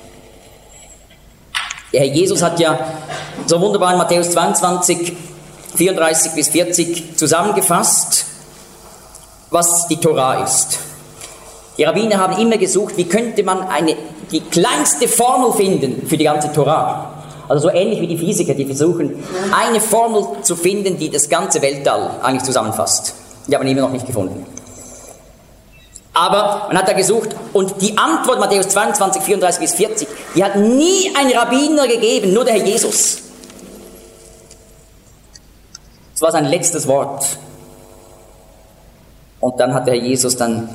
Der Herr Jesus hat ja so wunderbar in Matthäus 22, 34 bis 40 zusammengefasst, was die Tora ist. Die Rabbiner haben immer gesucht, wie könnte man die kleinste Formel finden für die ganze Tora. Also so ähnlich wie die Physiker, die versuchen, eine Formel zu finden, die das ganze Weltall eigentlich zusammenfasst. Die haben immer noch nicht gefunden. Aber man hat da gesucht und die Antwort Matthäus 22, 34 bis 40, die hat nie ein Rabbiner gegeben, nur der Herr Jesus. Das war sein letztes Wort. Und dann hat der Herr Jesus dann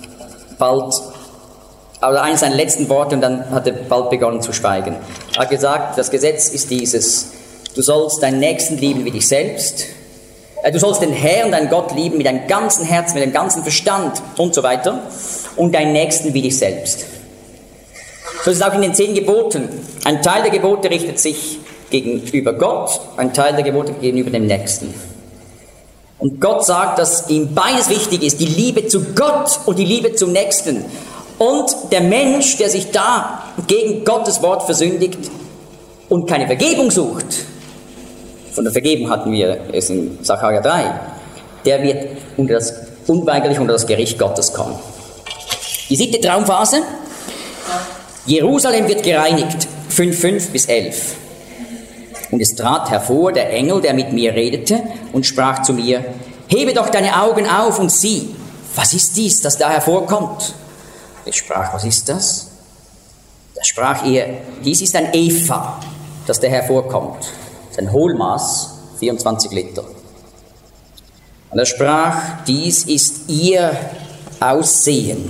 eines seiner letzten Worte und dann hat er bald begonnen zu schweigen. Er hat gesagt, das Gesetz ist dieses, du sollst deinen Nächsten lieben wie dich selbst. Du sollst den Herrn, deinen Gott lieben mit deinem ganzen Herzen, mit deinem ganzen Verstand und so weiter. Und deinen Nächsten wie dich selbst. So ist es auch in den 10 Geboten. Ein Teil der Gebote richtet sich gegenüber Gott, ein Teil der Gebote gegenüber dem Nächsten. Und Gott sagt, dass ihm beides wichtig ist, die Liebe zu Gott und die Liebe zum Nächsten. Und der Mensch, der sich da gegen Gottes Wort versündigt und keine Vergebung sucht, von der Vergebung hatten wir es in Sacharja 3, der wird unweigerlich unter das Gericht Gottes kommen. Die 7. Traumphase, Jerusalem wird gereinigt, 5,5 bis 11. Und es trat hervor der Engel, der mit mir redete, und sprach zu mir, hebe doch deine Augen auf und sieh, was ist dies, das da hervorkommt? Ich sprach, was ist das? Da sprach er, dies ist ein Epha, das da hervorkommt. Sein Hohlmaß, 24 Liter. Und er sprach, dies ist ihr Aussehen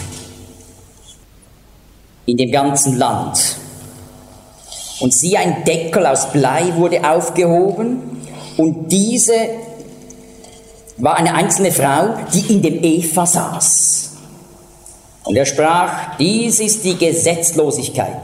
in dem ganzen Land. Und siehe, ein Deckel aus Blei wurde aufgehoben und diese war eine einzelne Frau, die in dem Epha saß. Und er sprach, dies ist die Gesetzlosigkeit.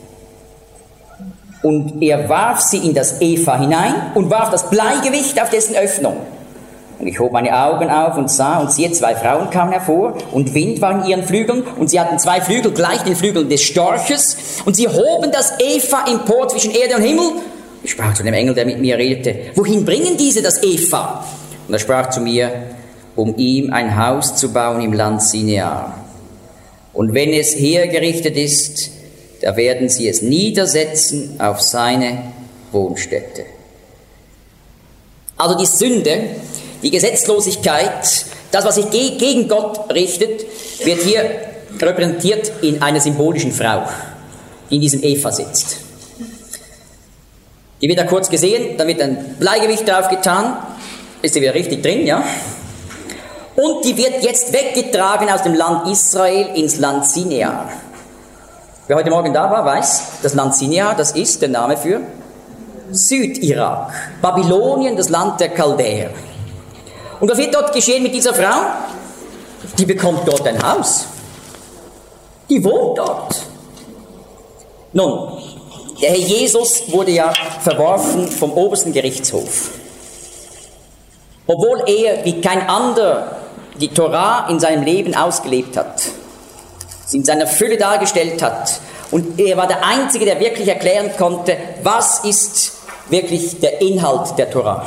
Und er warf sie in das Epha hinein und warf das Bleigewicht auf dessen Öffnung. Und ich hob meine Augen auf und sah, und siehe, 2 Frauen kamen hervor, und Wind war in ihren Flügeln, und sie hatten 2 Flügel gleich den Flügeln des Storches, und sie hoben das Epha empor zwischen Erde und Himmel. Ich sprach zu dem Engel, der mit mir redete, wohin bringen diese das Epha? Und er sprach zu mir, um ihm ein Haus zu bauen im Land Sinear. Und wenn es hergerichtet ist, da werden sie es niedersetzen auf seine Wohnstätte. Also die Sünde, die Gesetzlosigkeit, das, was sich gegen Gott richtet, wird hier repräsentiert in einer symbolischen Frau, die in diesem Epha sitzt. Die wird da kurz gesehen, dann wird ein Bleigewicht drauf getan, ist sie wieder richtig drin, ja. Und die wird jetzt weggetragen aus dem Land Israel ins Land Sinear. Wer heute Morgen da war, weiß, das Land Sinear, das ist der Name für Südirak. Babylonien, das Land der Chaldäer. Und was wird dort geschehen mit dieser Frau? Die bekommt dort ein Haus. Die wohnt dort. Nun, der Herr Jesus wurde ja verworfen vom obersten Gerichtshof. Obwohl er wie kein anderer die Torah in seinem Leben ausgelebt hat, sie in seiner Fülle dargestellt hat, und er war der Einzige, der wirklich erklären konnte, was ist wirklich der Inhalt der Torah.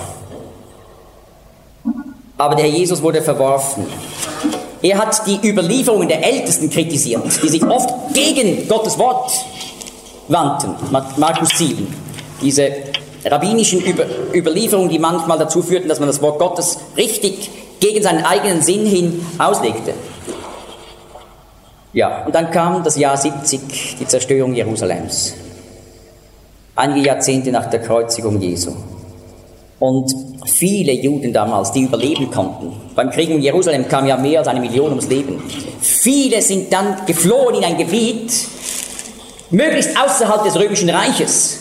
Aber der Herr Jesus wurde verworfen. Er hat die Überlieferungen der Ältesten kritisiert, die sich oft gegen Gottes Wort wandten. Markus 7. Diese rabbinischen Überlieferungen, die manchmal dazu führten, dass man das Wort Gottes richtig gegen seinen eigenen Sinn hin auslegte. Ja, und dann kam das Jahr 70, die Zerstörung Jerusalems. Einige Jahrzehnte nach der Kreuzigung Jesu. Und viele Juden damals, die überleben konnten. Beim Krieg um Jerusalem kam ja mehr als 1 Million ums Leben. Viele sind dann geflohen in ein Gebiet, möglichst außerhalb des Römischen Reiches.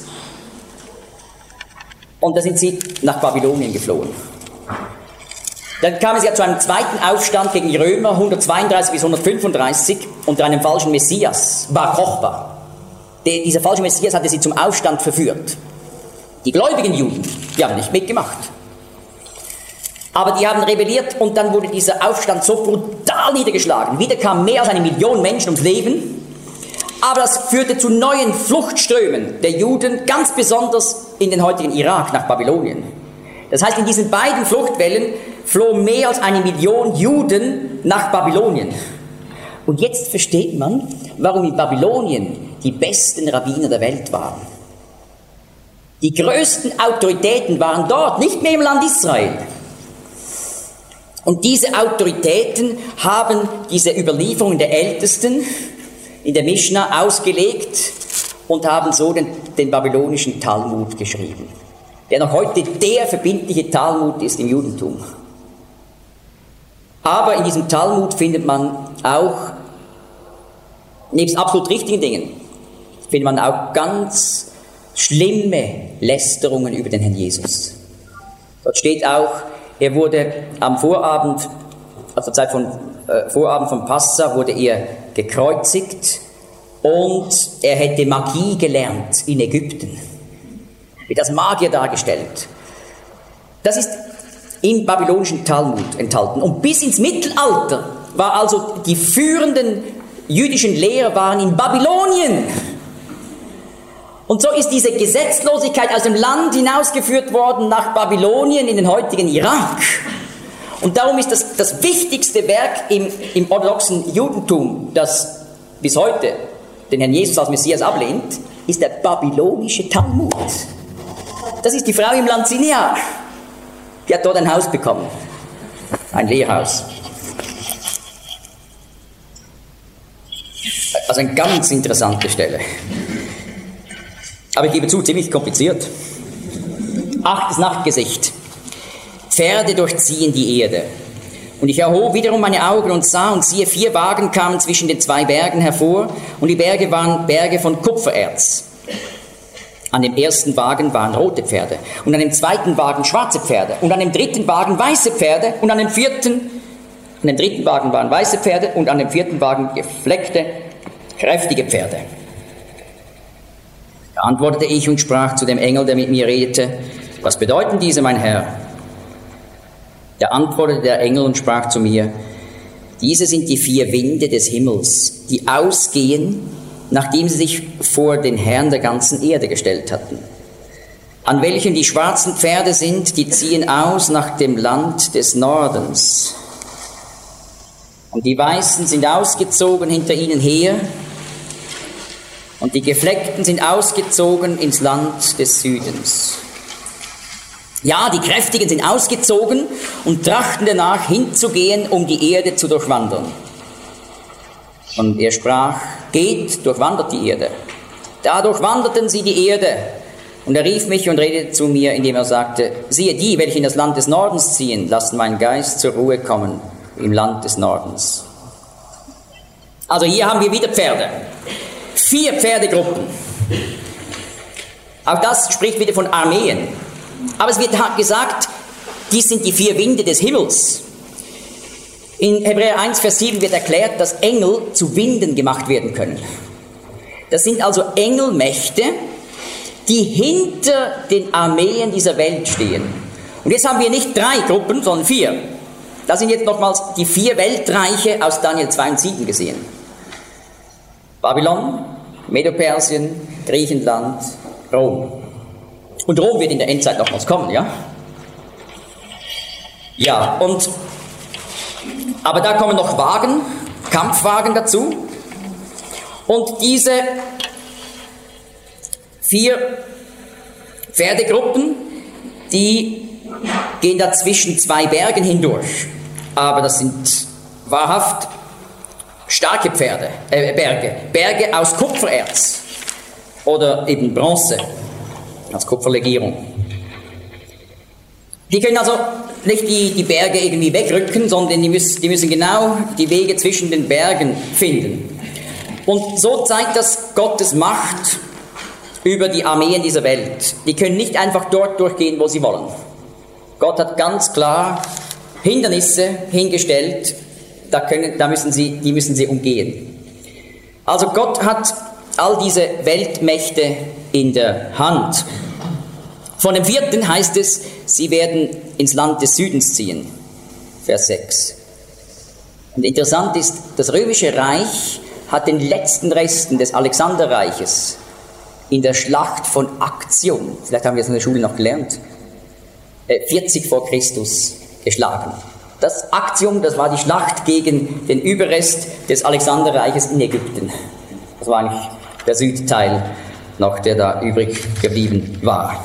Und da sind sie nach Babylonien geflohen. Dann kam es ja zu einem zweiten Aufstand gegen die Römer, 132 bis 135, unter einem falschen Messias, Bar Kochba. Dieser falsche Messias hatte sie zum Aufstand verführt. Die gläubigen Juden, die haben nicht mitgemacht. Aber die haben rebelliert und dann wurde dieser Aufstand so brutal niedergeschlagen. Wieder kamen mehr als 1 Million Menschen ums Leben. Aber das führte zu neuen Fluchtströmen der Juden, ganz besonders in den heutigen Irak nach Babylonien. Das heißt, in diesen beiden Fluchtwellen flohen mehr als 1 Million Juden nach Babylonien. Und jetzt versteht man, warum in Babylonien die besten Rabbiner der Welt waren. Die größten Autoritäten waren dort, nicht mehr im Land Israel. Und diese Autoritäten haben diese Überlieferungen der Ältesten in der Mischna ausgelegt und haben so den babylonischen Talmud geschrieben, der noch heute der verbindliche Talmud ist im Judentum. Aber in diesem Talmud findet man auch, nebst absolut richtigen Dingen, findet man auch ganz schlimme Lästerungen über den Herrn Jesus. Dort steht auch, er wurde am Vorabend, also zur Zeit von Vorabend von Passa, wurde er gekreuzigt und er hätte Magie gelernt in Ägypten. Wird als Magier dargestellt. Das ist im babylonischen Talmud enthalten. Und bis ins Mittelalter war also die führenden jüdischen Lehrer waren in Babylonien. Und so ist diese Gesetzlosigkeit aus dem Land hinausgeführt worden nach Babylonien in den heutigen Irak. Und darum ist das wichtigste Werk im orthodoxen Judentum, das bis heute den Herrn Jesus als Messias ablehnt, ist der babylonische Talmud. Das ist die Frau im Land Sinear. Die hat dort ein Haus bekommen. Ein Lehrhaus. Also eine ganz interessante Stelle. Aber ich gebe zu, ziemlich kompliziert. 8. Nachtgesicht. Pferde durchziehen die Erde. Und ich erhob wiederum meine Augen und sah, und siehe, 4 Wagen kamen zwischen den 2 Bergen hervor, und die Berge waren Berge von Kupfererz. An dem ersten Wagen waren rote Pferde, und an dem zweiten Wagen schwarze Pferde, und an dem dritten Wagen weiße Pferde, und an dem dritten Wagen waren weiße Pferde, und an dem 4. Wagen gefleckte, kräftige Pferde. Da antwortete ich und sprach zu dem Engel, der mit mir redete: Was bedeuten diese, mein Herr? Da antwortete der Engel und sprach zu mir: Diese sind die 4 Winde des Himmels, die ausgehen, nachdem sie sich vor den Herrn der ganzen Erde gestellt hatten. An welchen die schwarzen Pferde sind, die ziehen aus nach dem Land des Nordens. Und die Weißen sind ausgezogen hinter ihnen her, und die Gefleckten sind ausgezogen ins Land des Südens. Ja, die Kräftigen sind ausgezogen und trachten danach hinzugehen, um die Erde zu durchwandern. Und er sprach: Geht, durchwandert die Erde. Da durchwanderten sie die Erde Und er rief mich und redete zu mir, indem er sagte, siehe, die, welche in das Land des Nordens ziehen, lassen meinen Geist zur Ruhe kommen im Land des Nordens. Also hier haben wir wieder Pferde. 4 Pferdegruppen. Auch das spricht wieder von Armeen. Aber es wird gesagt, dies sind die 4 Winde des Himmels. In Hebräer 1, Vers 7 wird erklärt, dass Engel zu Winden gemacht werden können. Das sind also Engelmächte, die hinter den Armeen dieser Welt stehen. Und jetzt haben wir nicht 3 Gruppen, sondern 4. Das sind jetzt nochmals die 4 Weltreiche aus Daniel 2 und 7 gesehen. Babylon, Medo-Persien, Griechenland, Rom. Und Rom wird in der Endzeit nochmals kommen, ja? Ja, aber da kommen noch Wagen, Kampfwagen dazu. Und diese 4 Pferdegruppen, die gehen da zwischen 2 Bergen hindurch. Aber das sind wahrhaft starke Berge aus Kupfererz oder eben Bronze als Kupferlegierung. Die können also nicht die Berge irgendwie wegrücken, sondern die müssen genau die Wege zwischen den Bergen finden. Und so zeigt das Gottes Macht über die Armeen dieser Welt. Die können nicht einfach dort durchgehen, wo sie wollen. Gott hat ganz klar Hindernisse hingestellt, die müssen sie umgehen. Also Gott hat all diese Weltmächte in der Hand. Von dem 4. heißt es, sie werden ins Land des Südens ziehen. Vers 6. Und interessant ist, das Römische Reich hat den letzten Resten des Alexanderreiches in der Schlacht von Actium, vielleicht haben wir es in der Schule noch gelernt, 40 vor Christus geschlagen. Das Actium, das war die Schlacht gegen den Überrest des Alexanderreiches in Ägypten. Das war eigentlich der Südteil noch, der da übrig geblieben war.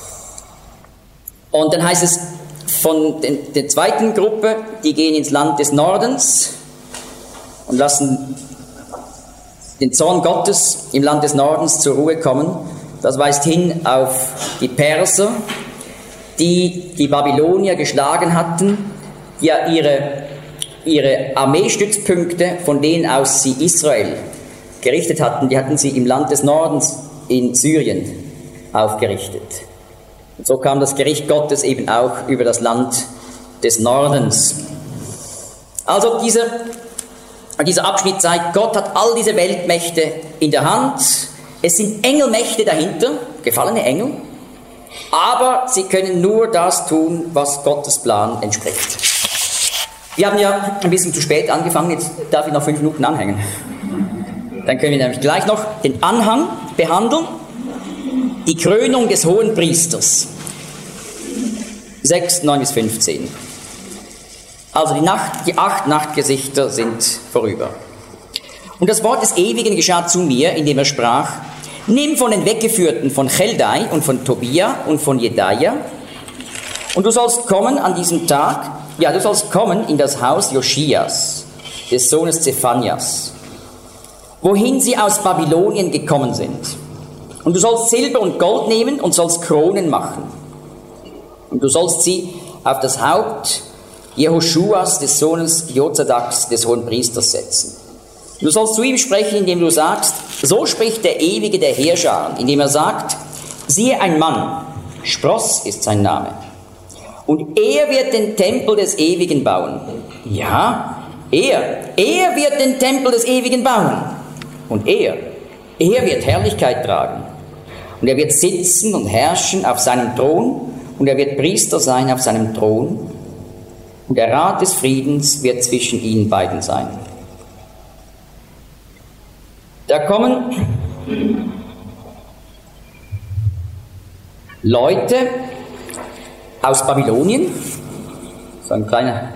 Und dann heißt es von der zweiten Gruppe, die gehen ins Land des Nordens und lassen den Zorn Gottes im Land des Nordens zur Ruhe kommen. Das weist hin auf die Perser, die Babylonier geschlagen hatten, ja ihre Armeestützpunkte, von denen aus sie Israel gerichtet hatten, die hatten sie im Land des Nordens in Syrien aufgerichtet. Und so kam das Gericht Gottes eben auch über das Land des Nordens. Also dieser Abschnitt zeigt, Gott hat all diese Weltmächte in der Hand. Es sind Engelmächte dahinter, gefallene Engel, aber sie können nur das tun, was Gottes Plan entspricht. Wir haben ja ein bisschen zu spät angefangen, jetzt darf ich noch 5 Minuten anhängen. Dann können wir nämlich gleich noch den Anhang behandeln. Die Krönung des Hohenpriesters. 6, 9 bis 15. Also die 8 Nachtgesichter sind vorüber. Und das Wort des Ewigen geschah zu mir, indem er sprach, nimm von den Weggeführten von Cheldai und von Tobia und von Jedaia, und du sollst kommen an diesem Tag, du sollst kommen in das Haus Joschias, des Sohnes Zephanias, wohin sie aus Babylonien gekommen sind. Und du sollst Silber und Gold nehmen und sollst Kronen machen. Und du sollst sie auf das Haupt Jehoschuas, des Sohnes Jozadaks, des Hohenpriesters, setzen. Du sollst zu ihm sprechen, indem du sagst, so spricht der Ewige der Heerscharen, indem er sagt, siehe ein Mann, Spross ist sein Name, und er wird den Tempel des Ewigen bauen. Ja, er wird den Tempel des Ewigen bauen. Und er wird Herrlichkeit tragen. Und er wird sitzen und herrschen auf seinem Thron, und er wird Priester sein auf seinem Thron, und der Rat des Friedens wird zwischen ihnen beiden sein. Da kommen Leute aus Babylonien, so ein kleiner,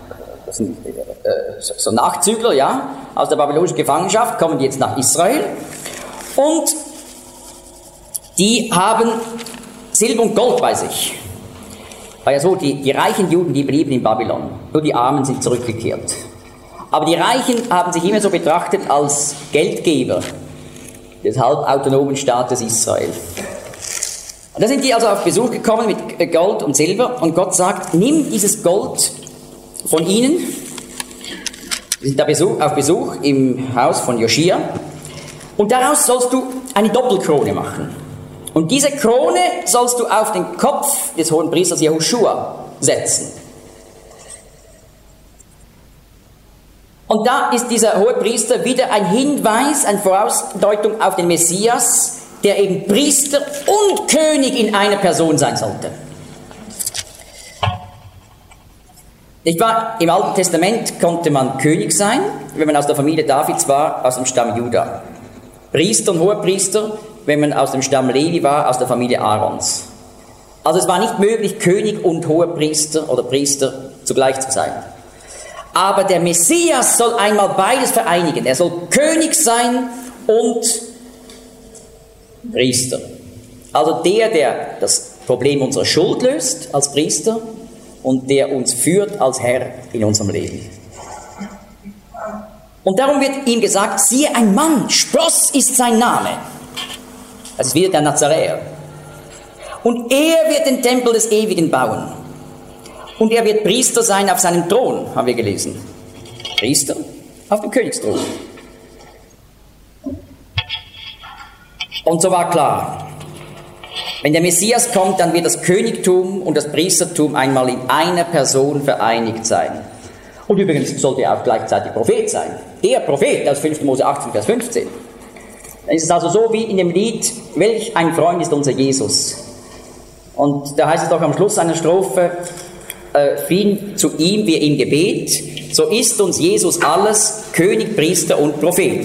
so Nachzügler, ja, aus der babylonischen Gefangenschaft, kommen die jetzt nach Israel, und die haben Silber und Gold bei sich. War ja so, die reichen Juden, die blieben in Babylon, nur die Armen sind zurückgekehrt. Aber die Reichen haben sich immer so betrachtet als Geldgeber des halbautonomen Staates Israel. Und da sind die also auf Besuch gekommen mit Gold und Silber und Gott sagt, nimm dieses Gold von ihnen. Wir sind da auf Besuch im Haus von Joschia und daraus sollst du eine Doppelkrone machen. Und diese Krone sollst du auf den Kopf des Hohenpriesters Jehoschua setzen. Und da ist dieser Hohepriester wieder ein Hinweis, eine Vorausdeutung auf den Messias, der eben Priester und König in einer Person sein sollte. Nicht wahr? Im Alten Testament konnte man König sein, wenn man aus der Familie Davids war, aus dem Stamm Juda. Priester und Hohepriester, wenn man aus dem Stamm Levi war, aus der Familie Aarons. Also es war nicht möglich, König und Hohepriester oder Priester zugleich zu sein. Aber der Messias soll einmal beides vereinigen. Er soll König sein und Priester. Also der das Problem unserer Schuld löst als Priester und der uns führt als Herr in unserem Leben. Und darum wird ihm gesagt, siehe ein Mann, Spross ist sein Name. Das ist wieder der Nazaräer. Und er wird den Tempel des Ewigen bauen. Und er wird Priester sein auf seinem Thron, haben wir gelesen. Priester auf dem Königsthron. Und so war klar, wenn der Messias kommt, dann wird das Königtum und das Priestertum einmal in einer Person vereinigt sein. Und übrigens sollte er auch gleichzeitig Prophet sein. Der Prophet aus 5. Mose 18, Vers 15. Dann ist es also so wie in dem Lied, welch ein Freund ist unser Jesus. Und da heißt es doch am Schluss einer Strophe, fliehen zu ihm wir im Gebet, so ist uns Jesus alles, König, Priester und Prophet.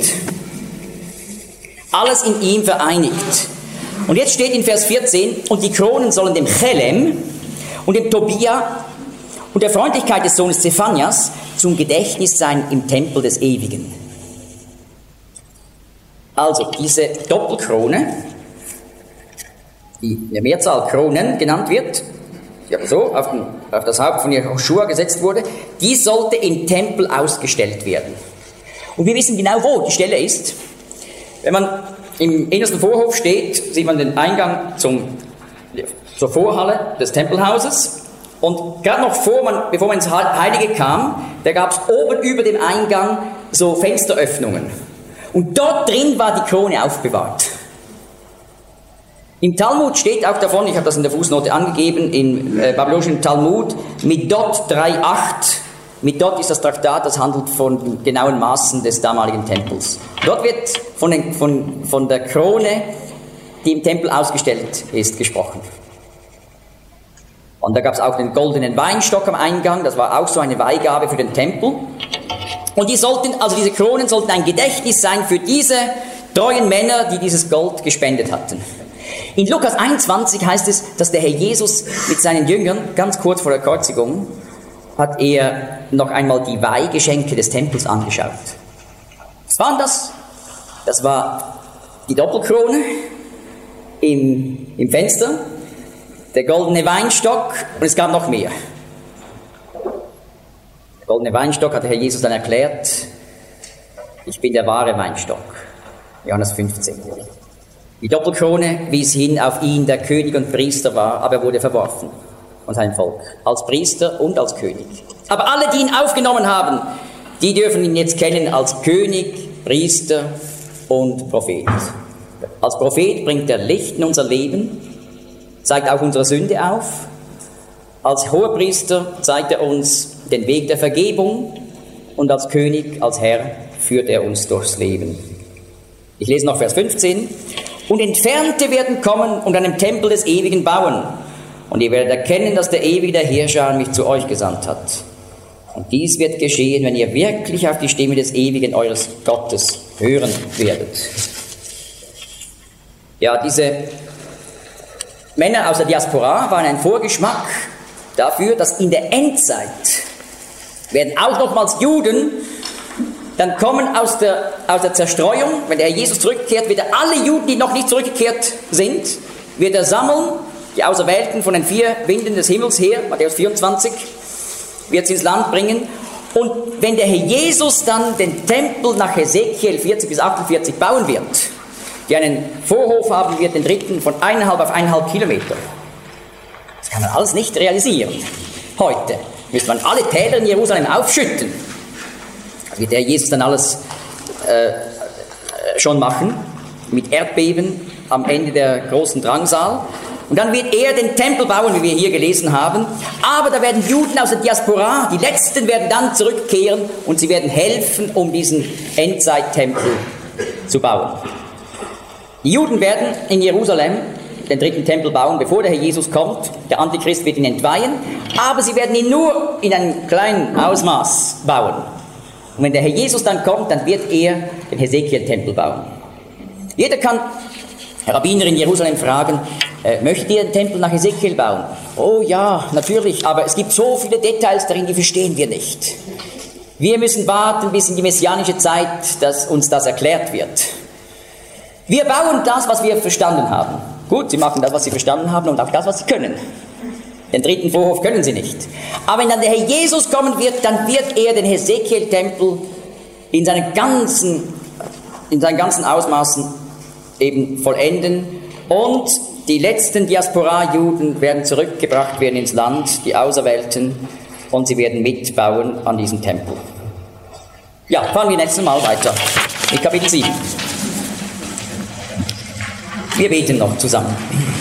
Alles in ihm vereinigt. Und jetzt steht in Vers 14, und die Kronen sollen dem Chelem und dem Tobia und der Freundlichkeit des Sohnes Zephanias zum Gedächtnis sein im Tempel des Ewigen. Also diese Doppelkrone, die in der Mehrzahl Kronen genannt wird, die aber so auf das Haupt von Jehoschua gesetzt wurde, die sollte im Tempel ausgestellt werden. Und wir wissen genau, wo die Stelle ist. Wenn man im innersten Vorhof steht, sieht man den Eingang zur Vorhalle des Tempelhauses. Und gerade noch bevor man ins Heilige kam, da gab es oben über dem Eingang so Fensteröffnungen. Und dort drin war die Krone aufbewahrt. Im Talmud steht auch davon, ich habe das in der Fußnote angegeben, im babylonischen Talmud, Midot 3,8. Midot ist das Traktat, das handelt von genauen Maßen des damaligen Tempels. Dort wird von der Krone, die im Tempel ausgestellt ist, gesprochen. Und da gab es auch den goldenen Weinstock am Eingang, das war auch so eine Weihgabe für den Tempel. Und diese Kronen sollten ein Gedächtnis sein für diese treuen Männer, die dieses Gold gespendet hatten. In Lukas 21 heißt es, dass der Herr Jesus mit seinen Jüngern, ganz kurz vor der Kreuzigung, hat er noch einmal die Weihgeschenke des Tempels angeschaut. Was waren das? Das war die Doppelkrone im Fenster, der goldene Weinstock und es gab noch mehr. Der goldene Weinstock hat der Herr Jesus dann erklärt, ich bin der wahre Weinstock. Johannes 15. Die Doppelkrone wies hin auf ihn, der König und Priester war, aber er wurde verworfen von seinem Volk, als Priester und als König. Aber alle, die ihn aufgenommen haben, die dürfen ihn jetzt kennen als König, Priester und Prophet. Als Prophet bringt er Licht in unser Leben, zeigt auch unsere Sünde auf. Als Hohepriester zeigt er uns den Weg der Vergebung und als König, als Herr führt er uns durchs Leben. Ich lese noch Vers 15. Und Entfernte werden kommen und einen Tempel des Ewigen bauen. Und ihr werdet erkennen, dass der Ewige, der Herrscher, mich zu euch gesandt hat. Und dies wird geschehen, wenn ihr wirklich auf die Stimme des Ewigen eures Gottes hören werdet. Ja, diese Männer aus der Diaspora waren ein Vorgeschmack dafür, dass in der Endzeit werden auch nochmals Juden dann kommen aus der Zerstreuung, wenn der Herr Jesus zurückkehrt, wird er alle Juden, die noch nicht zurückgekehrt sind, wird er sammeln, die Auserwählten von den 4 Winden des Himmels her, Matthäus 24, wird sie ins Land bringen. Und wenn der Herr Jesus dann den Tempel nach Hesekiel 40 bis 48 bauen wird, die einen Vorhof haben wird, den dritten von 1,5 auf 1,5 Kilometer. Das kann man alles nicht realisieren. Heute müsste man alle Täler in Jerusalem aufschütten. Das wird der Jesus dann alles schon machen, mit Erdbeben am Ende der großen Drangsal. Und dann wird er den Tempel bauen, wie wir hier gelesen haben. Aber da werden Juden aus der Diaspora, die Letzten werden dann zurückkehren und sie werden helfen, um diesen Endzeittempel zu bauen. Die Juden werden in Jerusalem den dritten Tempel bauen, bevor der Herr Jesus kommt. Der Antichrist wird ihn entweihen, aber sie werden ihn nur in einem kleinen Ausmaß bauen. Und wenn der Herr Jesus dann kommt, dann wird er den Hesekiel-Tempel bauen. Jeder kann Rabbiner in Jerusalem fragen, möchtet ihr den Tempel nach Hesekiel bauen? Oh ja, natürlich, aber es gibt so viele Details darin, die verstehen wir nicht. Wir müssen warten bis in die messianische Zeit, dass uns das erklärt wird. Wir bauen das, was wir verstanden haben. Gut, sie machen das, was sie verstanden haben und auch das, was sie können. Den dritten Vorhof können sie nicht. Aber wenn dann der Herr Jesus kommen wird, dann wird er den Hesekiel-Tempel in seinen ganzen Ausmaßen eben vollenden. Und die letzten Diaspora-Juden werden zurückgebracht werden ins Land, die Auserwählten, und sie werden mitbauen an diesem Tempel. Ja, fahren wir nächstes Mal weiter mit Kapitel 7. Wir beten noch zusammen.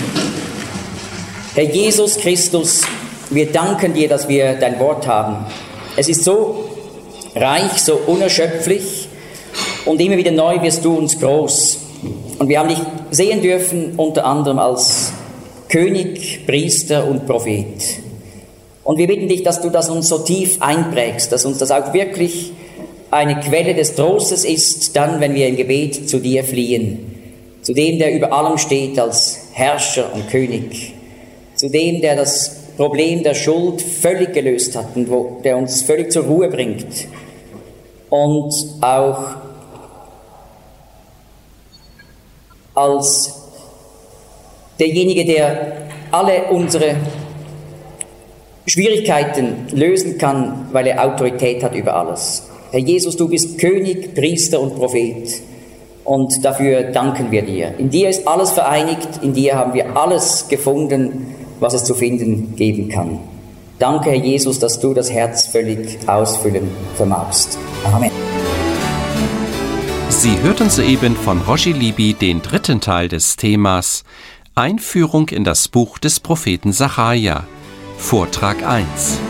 Herr Jesus Christus, wir danken dir, dass wir dein Wort haben. Es ist so reich, so unerschöpflich und immer wieder neu wirst du uns groß. Und wir haben dich sehen dürfen, unter anderem als König, Priester und Prophet. Und wir bitten dich, dass du das uns so tief einprägst, dass uns das auch wirklich eine Quelle des Trostes ist, dann, wenn wir im Gebet zu dir fliehen. Zu dem, der über allem steht als Herrscher und König. Zu dem, der das Problem der Schuld völlig gelöst hat und der uns völlig zur Ruhe bringt. Und auch als derjenige, der alle unsere Schwierigkeiten lösen kann, weil er Autorität hat über alles. Herr Jesus, du bist König, Priester und Prophet. Und dafür danken wir dir. In dir ist alles vereinigt, in dir haben wir alles gefunden, was es zu finden geben kann. Danke, Herr Jesus, dass du das Herz völlig ausfüllen vermagst. Amen. Sie hörten soeben von Roger Libby den dritten Teil des Themas Einführung in das Buch des Propheten Sacharja, Vortrag 1.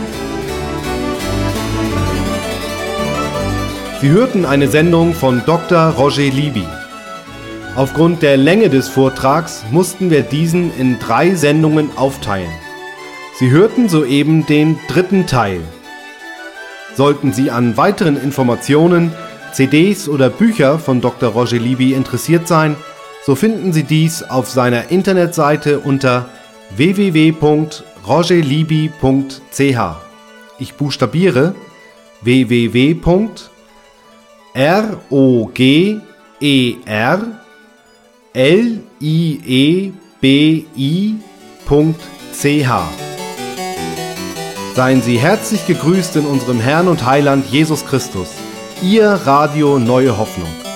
Sie hörten eine Sendung von Dr. Roger Libby. Aufgrund der Länge des Vortrags mussten wir diesen in 3 Sendungen aufteilen. Sie hörten soeben den dritten Teil. Sollten Sie an weiteren Informationen, CDs oder Bücher von Dr. Roger Libby interessiert sein, so finden Sie dies auf seiner Internetseite unter www.rogerlibby.ch. Ich buchstabiere www.rogerlibby.ch. Seien Sie herzlich gegrüßt in unserem Herrn und Heiland Jesus Christus. Ihr Radio Neue Hoffnung.